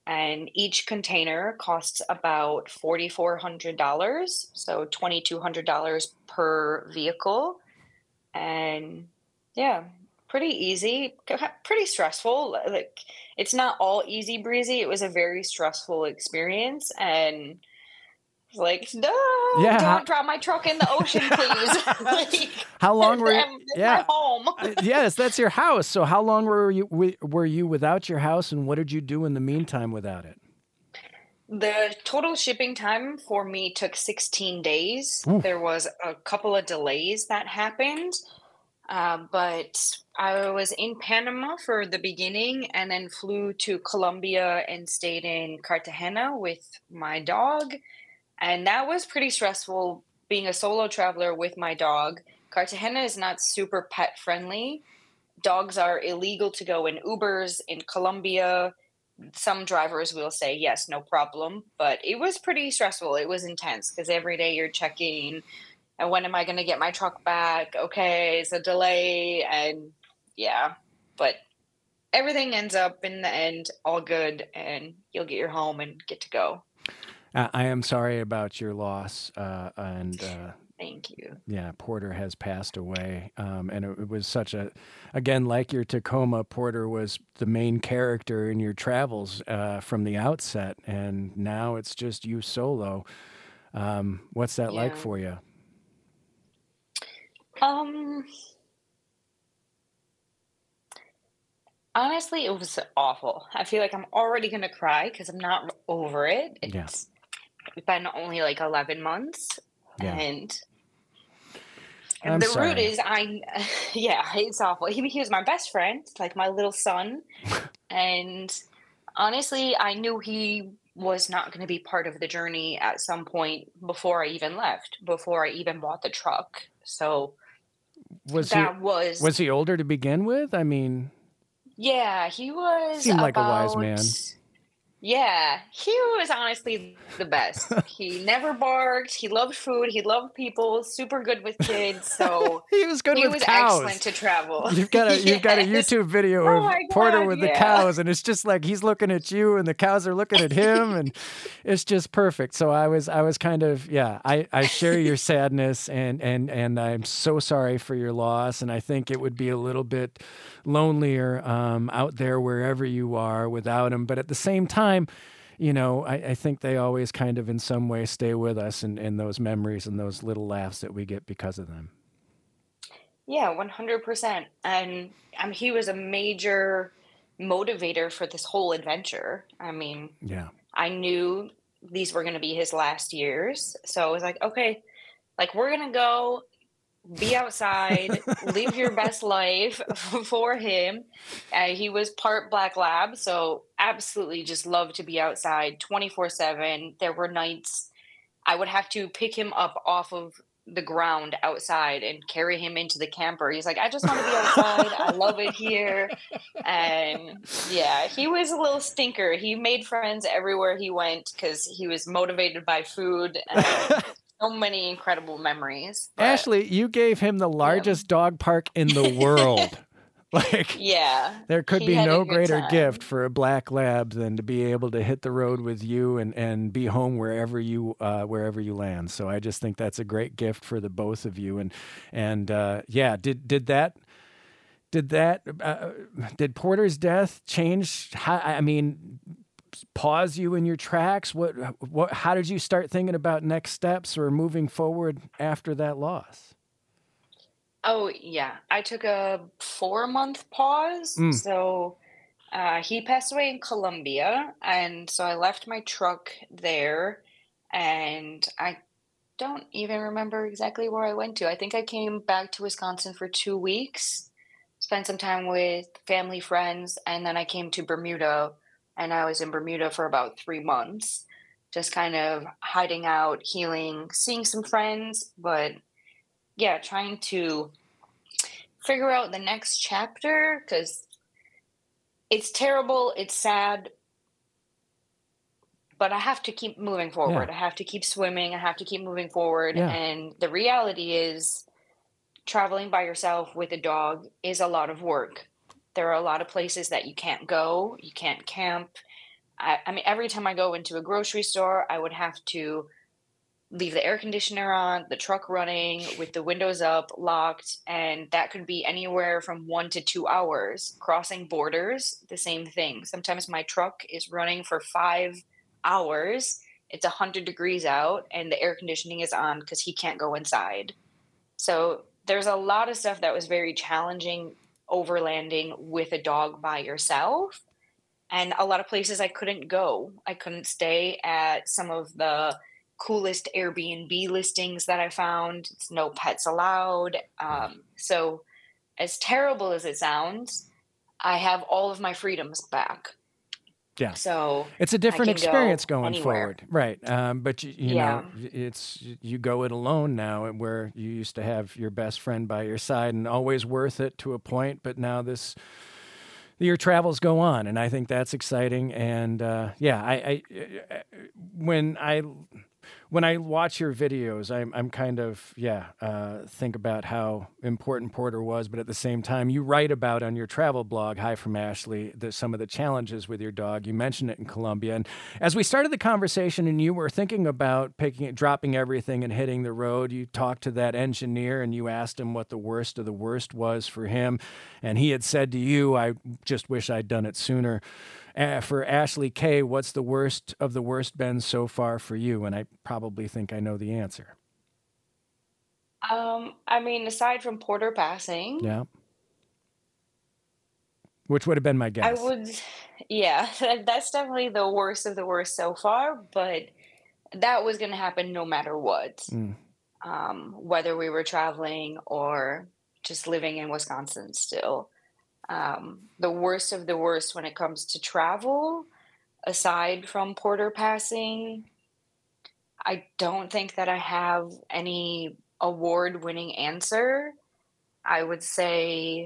and each container costs about forty-four hundred dollars, so twenty-two hundred dollars per vehicle. And yeah, pretty easy, k- pretty stressful. li- Like, it's not all easy breezy. It was a very stressful experience, and like, no, Yeah. How, don't drop my truck in the ocean, please. Like, how long were you? I'm- it's Yeah. my home. Uh, yes, that's your house. So how long were you wi- were you without your house, and what did you do in the meantime without it? The total shipping time for me took sixteen days. Ooh. There was a couple of delays that happened, uh, but I was in Panama for the beginning and then flew to Colombia and stayed in Cartagena with my dog. And that was pretty stressful being a solo traveler with my dog. Cartagena is not super pet friendly. Dogs are illegal to go in Ubers in Colombia. Some drivers will say yes, no problem, but it was pretty stressful. It was intense because every day you're checking, and when am I going to get my truck back? Okay, it's a delay, and yeah, but everything ends up in the end all good, and you'll get your home and get to go. Uh, I am sorry about your loss, uh, and uh, Thank you. yeah, Porter has passed away, um, and it, it was such a, again, like your Tacoma, Porter was the main character in your travels uh, from the outset, and now it's just you solo. Um, what's that like Yeah. for you? Um, honestly, it was awful. I feel like I'm already gonna cry because I'm not over it. Yeah. It's been only like eleven months, Yeah. and I'm the sorry. root is I, yeah, it's awful. He, he was my best friend, like my little son, and honestly, I knew he was not going to be part of the journey at some point before I even left, before I even bought the truck. So Was he that was, was he older to begin with? I mean, yeah, he was seemed like a wise about, man. yeah, he was honestly the best. He never barked. He loved food. He loved people. Super good with kids. So He was good he with was cows. excellent to travel. You've got a you've got a Yes. YouTube video Oh of my Porter God, with the yeah. cows, and it's just like he's looking at you, and the cows are looking at him, and it's just perfect. So I was I was kind of yeah. I, I share your sadness, and and and I'm so sorry for your loss, and I think it would be a little bit lonelier um, out there wherever you are without him. But at the same time, you know, I, I think they always kind of in some way stay with us, and in those memories and those little laughs that we get because of them. Yeah, one hundred percent. And um, he was a major motivator for this whole adventure. I mean, Yeah. I knew these were going to be his last years. So I was like, okay, like we're going to go be outside, live your best life for him. Uh, he was part Black Lab, so absolutely just loved to be outside twenty-four seven. There were nights I would have to pick him up off of the ground outside and carry him into the camper. He's like, I just want to be outside. I love it here. And yeah, he was a little stinker. He made friends everywhere he went because he was motivated by food. And so many incredible memories. But Ashley, you gave him the largest dog park in the world. Like, yeah, there could he be had a no good greater time. gift for a black lab than to be able to hit the road with you and, and be home wherever you uh, wherever you land. So I just think that's a great gift for the both of you. And and uh, yeah, did did that did that uh, did Porter's death change? How, I mean, pause you in your tracks? What what? How did you start thinking about next steps or moving forward after that loss? Oh, yeah. I took a four month pause. Mm. So uh, he passed away in Colombia. And so I left my truck there. And I don't even remember exactly where I went to. I think I came back to Wisconsin for two weeks, spent some time with family, friends. And then I came to Bermuda. And I was in Bermuda for about three months, just kind of hiding out, healing, seeing some friends. But yeah, trying to figure out the next chapter because it's terrible, it's sad, but I have to keep moving forward. Yeah. I have to keep swimming. I have to keep moving forward. Yeah. And the reality is, traveling by yourself with a dog is a lot of work. There are a lot of places that you can't go, you can't camp. I, I mean, every time I go into a grocery store, I would have to leave the air conditioner on, the truck running with the windows up, locked, and that could be anywhere from one to two hours. Crossing borders, the same thing. Sometimes my truck is running for five hours. It's one hundred degrees out, and the air conditioning is on because he can't go inside. So there's a lot of stuff that was very challenging overlanding with a dog by yourself. And a lot of places I couldn't go. I couldn't stay at some of the coolest Airbnb listings that I found. It's no pets allowed. Um, so, as terrible as it sounds, I have all of my freedoms back. Yeah. So it's a different I can go experience going anywhere. forward. Right. Um, but you, you Yeah. know, it's, you go it alone now, where you used to have your best friend by your side and always worth it to a point. But now this, your travels go on, and I think that's exciting. And uh, yeah, I, I, when I, when I watch your videos, I'm, I'm kind of, yeah, uh, think about how important Porter was, but at the same time, you write about on your travel blog, Hi from Ashley, the, some of the challenges with your dog. You mentioned it in Colombia. And as we started the conversation and you were thinking about picking it, dropping everything and hitting the road, you talked to that engineer and you asked him what the worst of the worst was for him. And he had said to you, I just wish I'd done it sooner. Uh, for Ashley K, what's the worst of the worst been so far for you? And I probably think I know the answer. Um, I mean, aside from Porter passing, Yeah. Which would have been my guess. I would, yeah, that- that's definitely the worst of the worst so far, but that was going to happen no matter what. Mm. Um, whether we were traveling or just living in Wisconsin still. Um, the worst of the worst when it comes to travel, aside from Porter passing, I don't think that I have any award-winning answer. I would say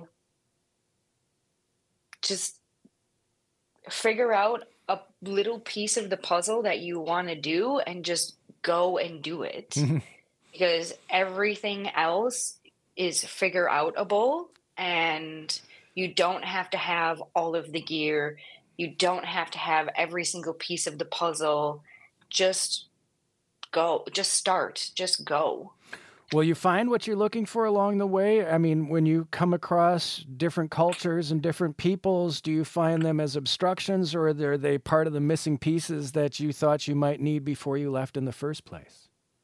just figure out a little piece of the puzzle that you want to do and just go and do it. Because everything else is figure outable, and you don't have to have all of the gear. You don't have to have every single piece of the puzzle. Just go. Just start. Just go. Will you find what you're looking for along the way? I mean, when you come across different cultures and different peoples, do you find them as obstructions, or are they part of the missing pieces that you thought you might need before you left in the first place?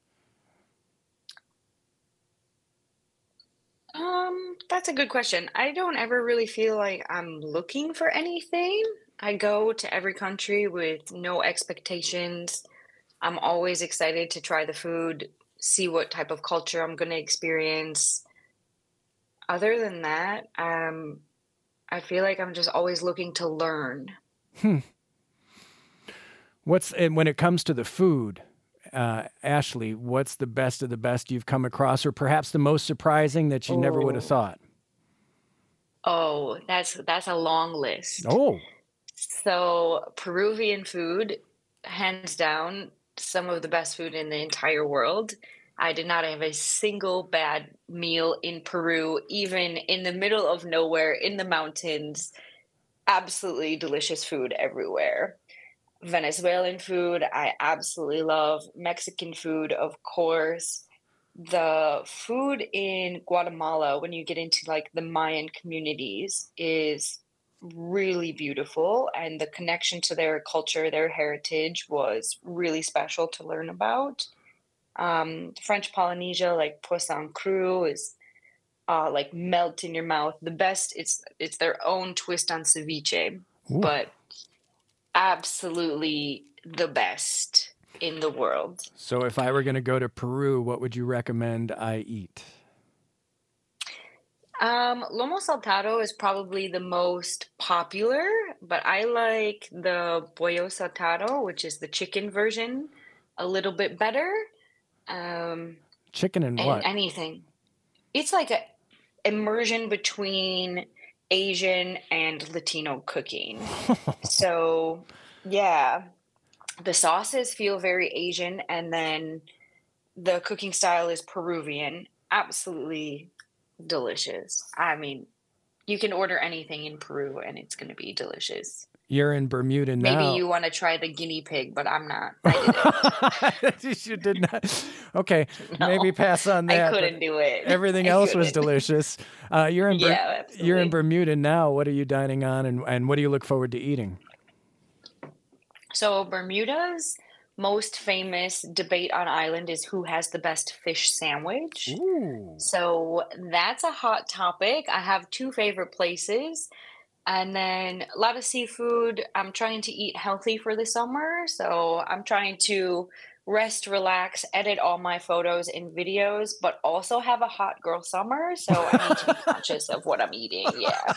Um, that's a good question. I don't ever really feel like I'm looking for anything. I go to every country with no expectations. I'm always excited to try the food, see what type of culture I'm going to experience. Other than that, um, I feel like I'm just always looking to learn. Hmm. What's, and when it comes to the food, uh, Ashley, what's the best of the best you've come across, or perhaps the most surprising that you never would have Oh, thought? oh, that's that's a long list. Oh, So Peruvian food, hands down, some of the best food in the entire world. I did not have a single bad meal in Peru, even in the middle of nowhere, in the mountains. Absolutely delicious food everywhere. Venezuelan food, I absolutely love. Mexican food, of course. The food in Guatemala, when you get into like the Mayan communities, is really beautiful, and the connection to their culture, their heritage was really special to learn about. Um, French Polynesia, like poisson cru, is uh, like melt in your mouth. The best. It's it's their own twist on ceviche, ooh. but absolutely the best in the world. So if I were going to go to Peru, what would you recommend I eat? Um, lomo saltado is probably the most popular, but I like the pollo saltado, which is the chicken version, a little bit better. Um, Chicken and and what? anything. It's like a immersion between Asian and Latino cooking. So, yeah, the sauces feel very Asian, and then the cooking style is Peruvian. Absolutely delicious. I mean, you can order anything in Peru and it's going to be delicious. You're in Bermuda now. Maybe you want to try the guinea pig, but I'm not. I didn't. You did not. Okay, No, maybe pass on I that. but couldn't do it. Everything I else was couldn't. delicious. Uh, you're in Ber- Yeah, you're in absolutely. Bermuda now. What are you dining on, and, and what do you look forward to eating? So Bermuda's most famous debate on island is who has the best fish sandwich. Ooh. So that's a hot topic. I have two favorite places. And then a lot of seafood. I'm trying to eat healthy for the summer. So I'm trying to rest, relax, edit all my photos and videos, but also have a hot girl summer. So I need to be conscious of what I'm eating. Yeah.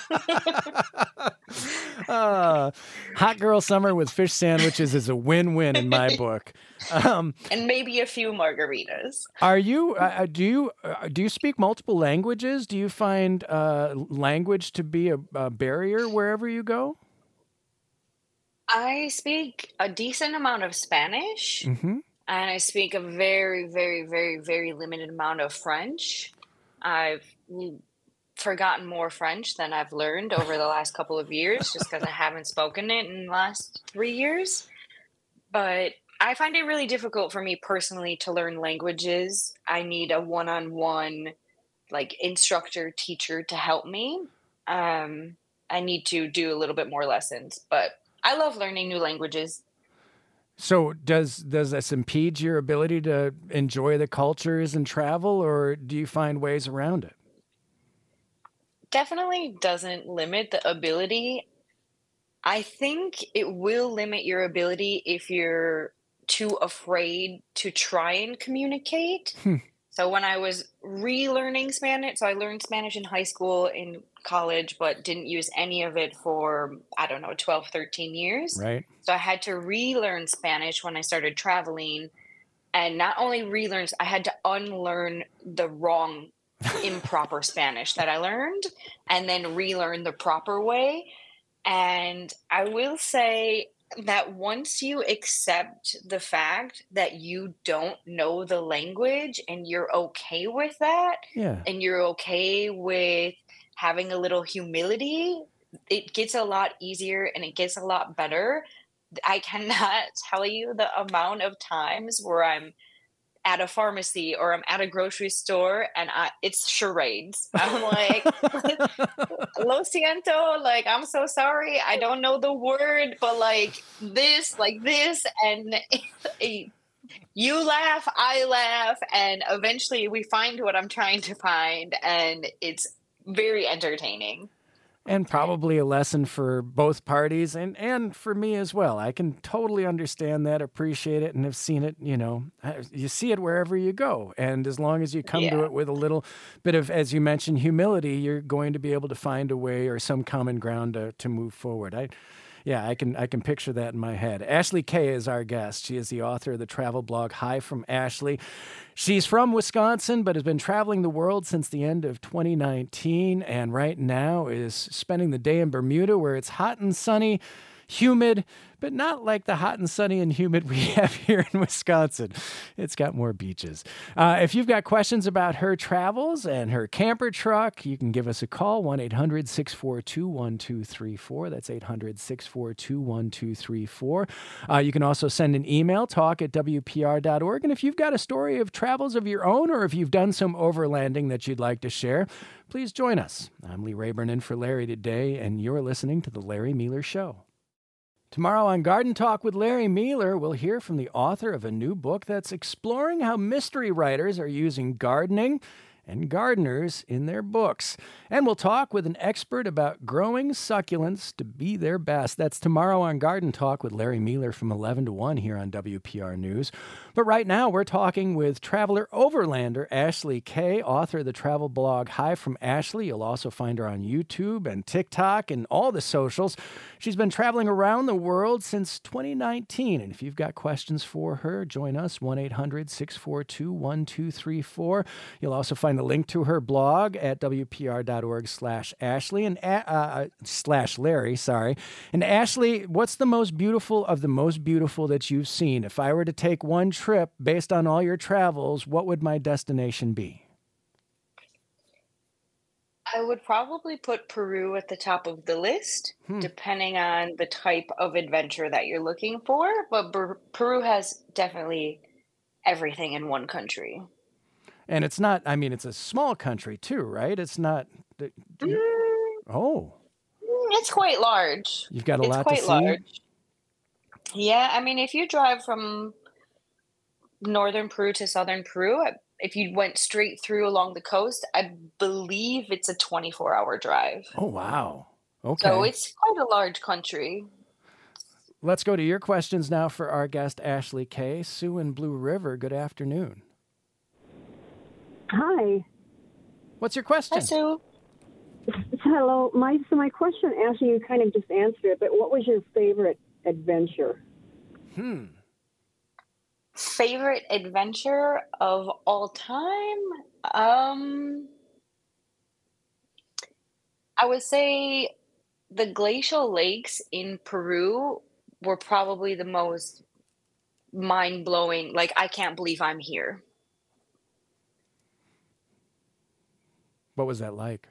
uh, hot girl summer with fish sandwiches is a win-win in my book. Um, And maybe a few margaritas. are you? Uh, do you? Uh, do you speak multiple languages? Do you find uh, language to be a, a barrier wherever you go? I speak a decent amount of Spanish. Mm-hmm. And I speak a very, very, very, very limited amount of French. I've l- forgotten more French than I've learned over the last couple of years, just because I haven't spoken it in the last three years. But I find it really difficult for me personally to learn languages. I need a one-on-one, like, instructor, teacher to help me. Um, I need to do a little bit more lessons, but I love learning new languages. So does does this impede your ability to enjoy the cultures and travel, or do you find ways around it? Definitely doesn't limit the ability. I think it will limit your ability if you're too afraid to try and communicate. Hmm. So when I was relearning Spanish, so I learned Spanish in high school, in college, but didn't use any of it for, I don't know, twelve, thirteen years. Right? So I had to relearn Spanish when I started traveling. And not only relearn, I had to unlearn the wrong, improper Spanish that I learned and then relearn the proper way. And I will say that once you accept the fact that you don't know the language and you're okay with that, Yeah. and you're okay with having a little humility, it gets a lot easier and it gets a lot better. I cannot tell you the amount of times where I'm at a pharmacy or I'm at a grocery store and I, it's charades. I'm like, lo siento, like, I'm so sorry. I don't know the word, but like this, like this. And you laugh, I laugh. And eventually we find what I'm trying to find. And it's very entertaining. And probably a lesson for both parties and, and for me as well. I can totally understand that, appreciate it, and have seen it, you know, you see it wherever you go. And as long as you come to Yeah. it with a little bit of, as you mentioned, humility, you're going to be able to find a way or some common ground to, to move forward. I, yeah, I can I can picture that in my head. Ashley Kay is our guest. She is the author of the travel blog Hi from Ashley. She's from Wisconsin, but has been traveling the world since the end of twenty nineteen, and right now is spending the day in Bermuda, where it's hot and sunny, humid, but not like the hot and sunny and humid we have here in Wisconsin. It's got more beaches. Uh, if you've got questions about her travels and her camper truck, you can give us a call, one eight hundred six four two one two three four. That's eight hundred six four two one two three four. Uh, you can also send an email, talk at W P R dot org. And if you've got a story of travels of your own, or if you've done some overlanding that you'd like to share, please join us. I'm Lee Rayburn in for Larry today, and you're listening to The Larry Meeler Show. Tomorrow on Garden Talk with Larry Meeler, we'll hear from the author of a new book that's exploring how mystery writers are using gardening and gardeners in their books. And we'll talk with an expert about growing succulents to be their best. That's tomorrow on Garden Talk with Larry Meeler from eleven to one here on W P R News. But right now, we're talking with traveler overlander Ashley Kay, author of the travel blog Hi from Ashley. You'll also find her on YouTube and TikTok and all the socials. She's been traveling around the world since twenty nineteen. And if you've got questions for her, join us, one eight hundred six four two one two three four. You'll also find the link to her blog at W P R dot org slash Ashley and uh, slash Larry, sorry. And Ashley, what's the most beautiful of the most beautiful that you've seen? If I were to take one trip based on all your travels, what would my destination be? I would probably put Peru at the top of the list, Hmm. depending on the type of adventure that you're looking for. But Ber- Peru has definitely everything in one country. And it's not, I mean, it's a small country too, right? It's not, the- you- Mm, oh, it's quite large. you've got a It's lot to quite see. large. Yeah, I mean, if you drive from northern Peru to southern Peru, I- if you went straight through along the coast, I believe it's a twenty-four hour drive. Oh, wow. So Okay. it's quite a large country. Let's go to your questions now for our guest, Ashley Kay. Sue in Blue River, good afternoon. Hi. What's your Hi, question? Sue. Hello. My so my question, Ashley, you kind of just answered it, but what was your favorite adventure? Hmm. Favorite adventure of all time? Um, I would say the glacial lakes in Peru were probably the most mind-blowing. Like, I can't believe I'm here. What was that like?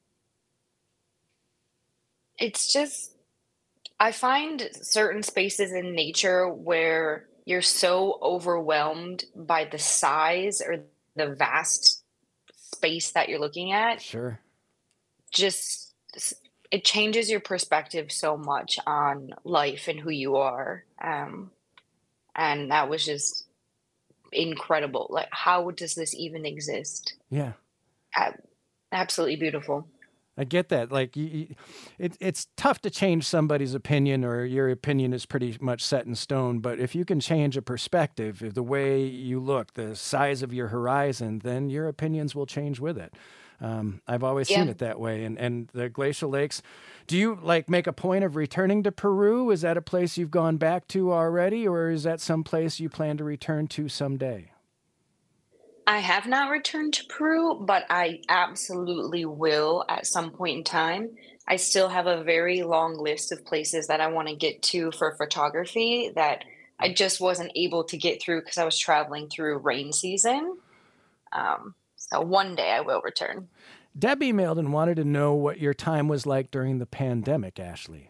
It's just, I find certain spaces in nature where you're so overwhelmed by the size or the vast space that you're looking at, Sure. just it changes your perspective so much on life and who you are. Um, and that was just incredible. Like, how does this even exist? Yeah. A- Absolutely beautiful. I get that. Like, you, you, it, it's tough to change somebody's opinion, or your opinion is pretty much set in stone. But if you can change a perspective, if the way you look, the size of your horizon, then your opinions will change with it. Um, I've always seen Yeah. it that way. And and the glacial lakes. Do you like make a point of returning to Peru? Is that a place you've gone back to already, or is that some place you plan to return to someday? I have not returned to Peru, but I absolutely will at some point in time. I still have a very long list of places that I want to get to for photography that I just wasn't able to get through because I was traveling through rain season. Um, so one day I will return. Deb emailed and wanted to know what your time was like during the pandemic, Ashley.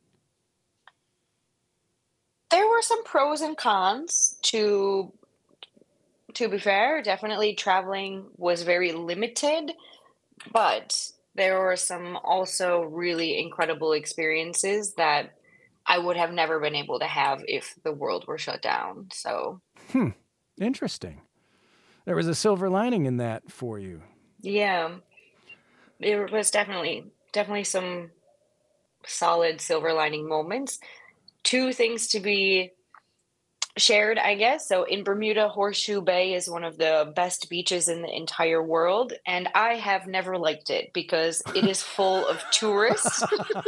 There were some pros and cons to to be fair. Definitely traveling was very limited, but there were some also really incredible experiences that I would have never been able to have if the world were shut down. So, Hmm. Interesting. There was a silver lining in that for you. yeah, it was definitely definitely some solid silver lining moments. Two things to be shared, I guess. So in Bermuda, Horseshoe Bay is one of the best beaches in the entire world, and I have never liked it because it is full of tourists.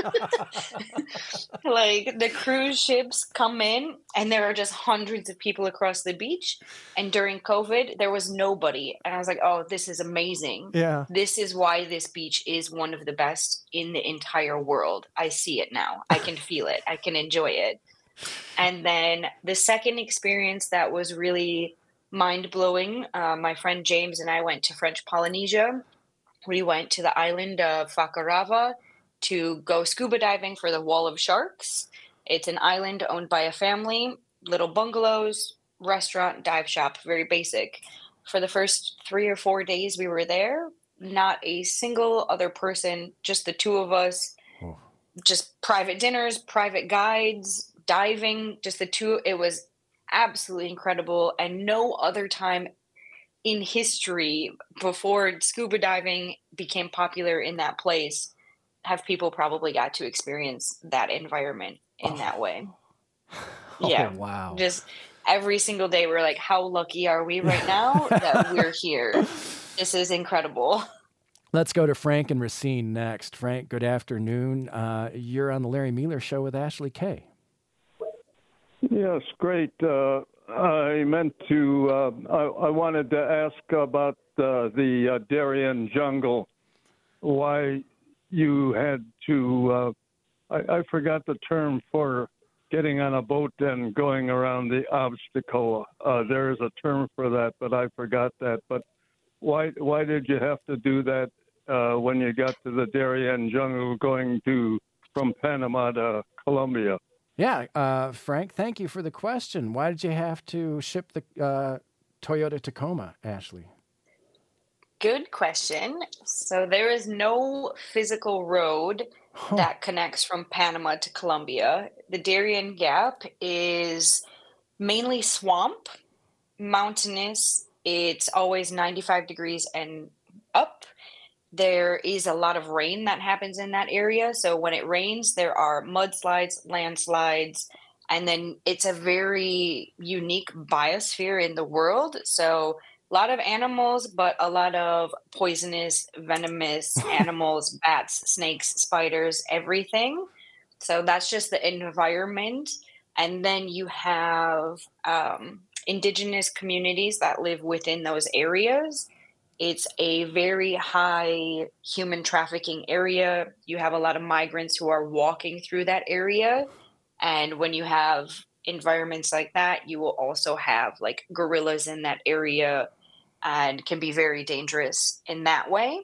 Like, the cruise ships come in and there are just hundreds of people across the beach, and during COVID there was nobody, and I was like, oh, this is amazing. Yeah. This is why this beach is one of the best in the entire world. I see it now. I can feel it. I can enjoy it. And then the second experience that was really mind blowing, uh, my friend James and I went to French Polynesia. We went to the island of Fakarava to go scuba diving for the Wall of Sharks. It's an island owned by a family, little bungalows, restaurant, dive shop, very basic. For the first three or four days we were there, not a single other person, just the two of us, Oh. just private dinners, private guides, diving, just the two. It was absolutely incredible. And no other time in history before scuba diving became popular in that place have people probably got to experience that environment in that way. Yeah. Oh, wow. Just every single day we're like, how lucky are we right now that we're here? This is incredible. Let's go to Frank and Racine next. Frank, good afternoon. Uh, you're on the Larry Mealer Show with Ashley Kay. Yes, great. Uh, I meant to, uh, I, I wanted to ask about uh, the uh, Darien jungle, why you had to, uh, I, I forgot the term for getting on a boat and going around the obstacle. Uh, there is a term for that, but I forgot that. But why why did you have to do that uh, when you got to the Darien jungle going to from Panama to Colombia? Yeah, uh, Frank, thank you for the question. Why did you have to ship the uh, Toyota Tacoma, Ashley? Good question. So there is no physical road Huh. that connects from Panama to Colombia. The Darien Gap is mainly swamp, mountainous. It's always ninety-five degrees and up. There is a lot of rain that happens in that area. So when it rains, there are mudslides, landslides, and then it's a very unique biosphere in the world. So a lot of animals, but a lot of poisonous, venomous animals, bats, snakes, spiders, everything. So that's just the environment. And then you have um, indigenous communities that live within those areas. It's a very high human trafficking area. You have a lot of migrants who are walking through that area. And when you have environments like that, you will also have like gorillas in that area and can be very dangerous in that way.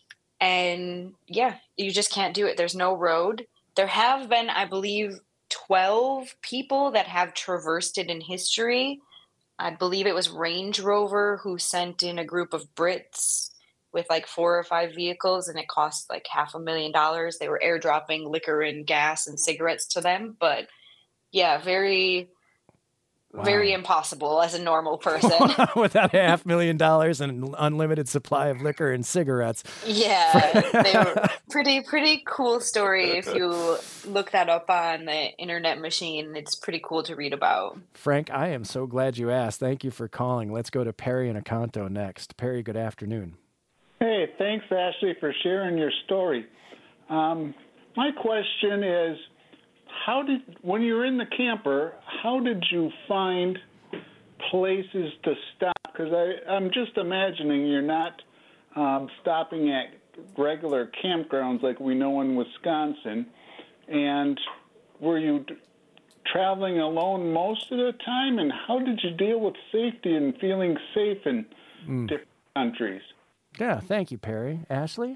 And yeah, you just can't do it. There's no road. There have been, I believe, twelve people that have traversed it in history. I believe it was Range Rover who sent in a group of Brits with like four or five vehicles, and it cost like half a million dollars. They were airdropping liquor and gas and cigarettes to them. But yeah, very, Wow. very impossible as a normal person. Without a half million dollars and an unlimited supply of liquor and cigarettes. Yeah, they were pretty, pretty cool story. If you look that up on the internet machine, it's pretty cool to read about. Frank, I am so glad you asked. Thank you for calling. Let's go to Perry and Acanto next. Perry, good afternoon. Hey, thanks, Ashley, for sharing your story. Um, my question is, how did, when you were in the camper, how did you find places to stop? Because I'm just imagining you're not um, stopping at regular campgrounds like we know in Wisconsin. And were you d- traveling alone most of the time? And how did you deal with safety and feeling safe in Mm. different countries? Yeah, thank you, Perry. Ashley?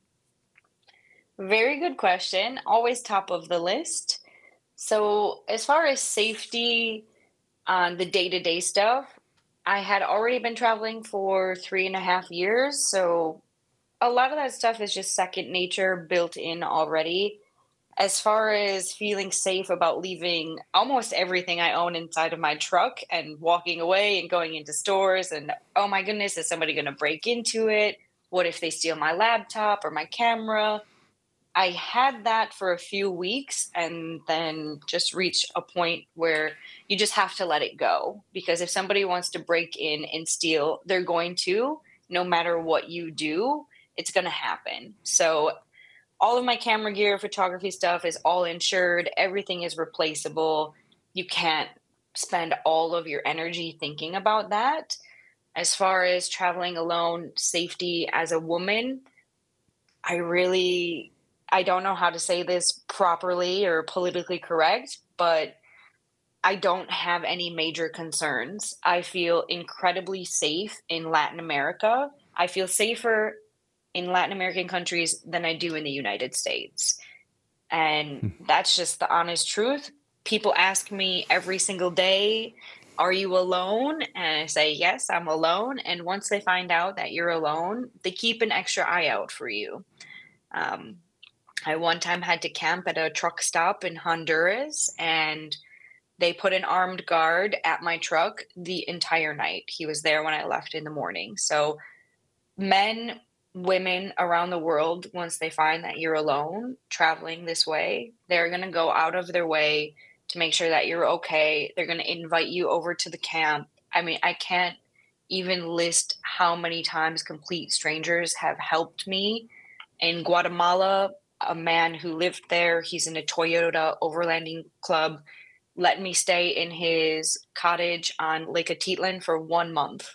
Very good question. Always top of the list. So, as far as safety on the day to day stuff, I had already been traveling for three and a half years. So, a lot of that stuff is just second nature built in already. As far as feeling safe about leaving almost everything I own inside of my truck and walking away and going into stores, and oh my goodness, is somebody going to break into it? What if they steal my laptop or my camera? I had that for a few weeks and then just reached a point where you just have to let it go. Because if somebody wants to break in and steal, they're going to, no matter what you do, it's going to happen. So all of my camera gear, photography stuff is all insured. Everything is replaceable. You can't spend all of your energy thinking about that. As far as traveling alone, safety as a woman, I really... I don't know how to say this properly or politically correct, but I don't have any major concerns. I feel incredibly safe in Latin America. I feel safer in Latin American countries than I do in the United States. And that's just the honest truth. People ask me every single day, are you alone? And I say, yes, I'm alone. And once they find out that you're alone, they keep an extra eye out for you. Um, I one time had to camp at a truck stop in Honduras, and they put an armed guard at my truck the entire night. He was there when I left in the morning. So men, women around the world, once they find that you're alone traveling this way, they're going to go out of their way to make sure that you're okay. They're going to invite you over to the camp. I mean, I can't even list how many times complete strangers have helped me. In Guatemala, a man who lived there, he's in a Toyota overlanding club, let me stay in his cottage on Lake Atitlan for one month.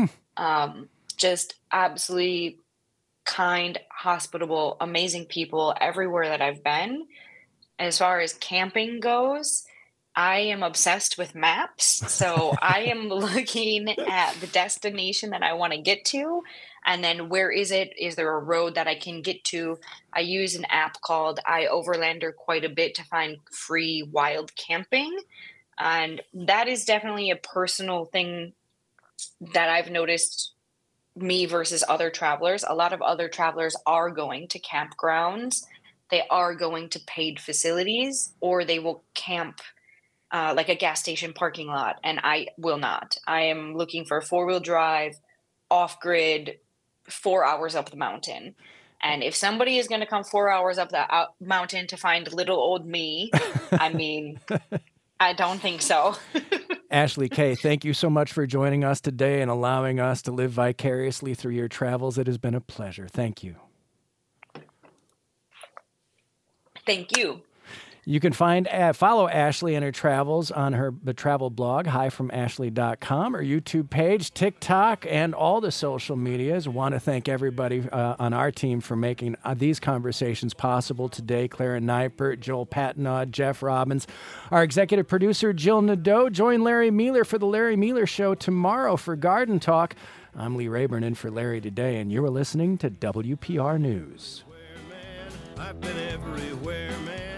um, just absolutely kind, hospitable, amazing people everywhere that I've been. As far as camping goes, I am obsessed with maps. So I am looking at the destination that I want to get to. And then where is it? Is there a road that I can get to? I use an app called iOverlander quite a bit to find free wild camping. And that is definitely a personal thing that I've noticed, me versus other travelers. A lot of other travelers are going to campgrounds. They are going to paid facilities, or they will camp uh, like a gas station parking lot. And I will not. I am looking for a four-wheel drive, off-grid, four hours up the mountain. And if somebody is going to come four hours up the out- mountain to find little old me, I mean, I don't think so. Ashley Kay, thank you so much for joining us today and allowing us to live vicariously through your travels. It has been a pleasure. Thank you. Thank you. You can find uh, follow Ashley and her travels on her the travel blog, hi from ashley dot com, her YouTube page, TikTok, and all the social medias. Want to thank everybody uh, on our team for making uh, these conversations possible today. Clara Neipert, Joel Patnaud, Jeff Robbins. Our executive producer, Jill Nadeau. Join Larry Mealer for the Larry Mealer Show tomorrow for Garden Talk. I'm Lee Rayburn in for Larry today, and you are listening to W P R News. I've been everywhere, man.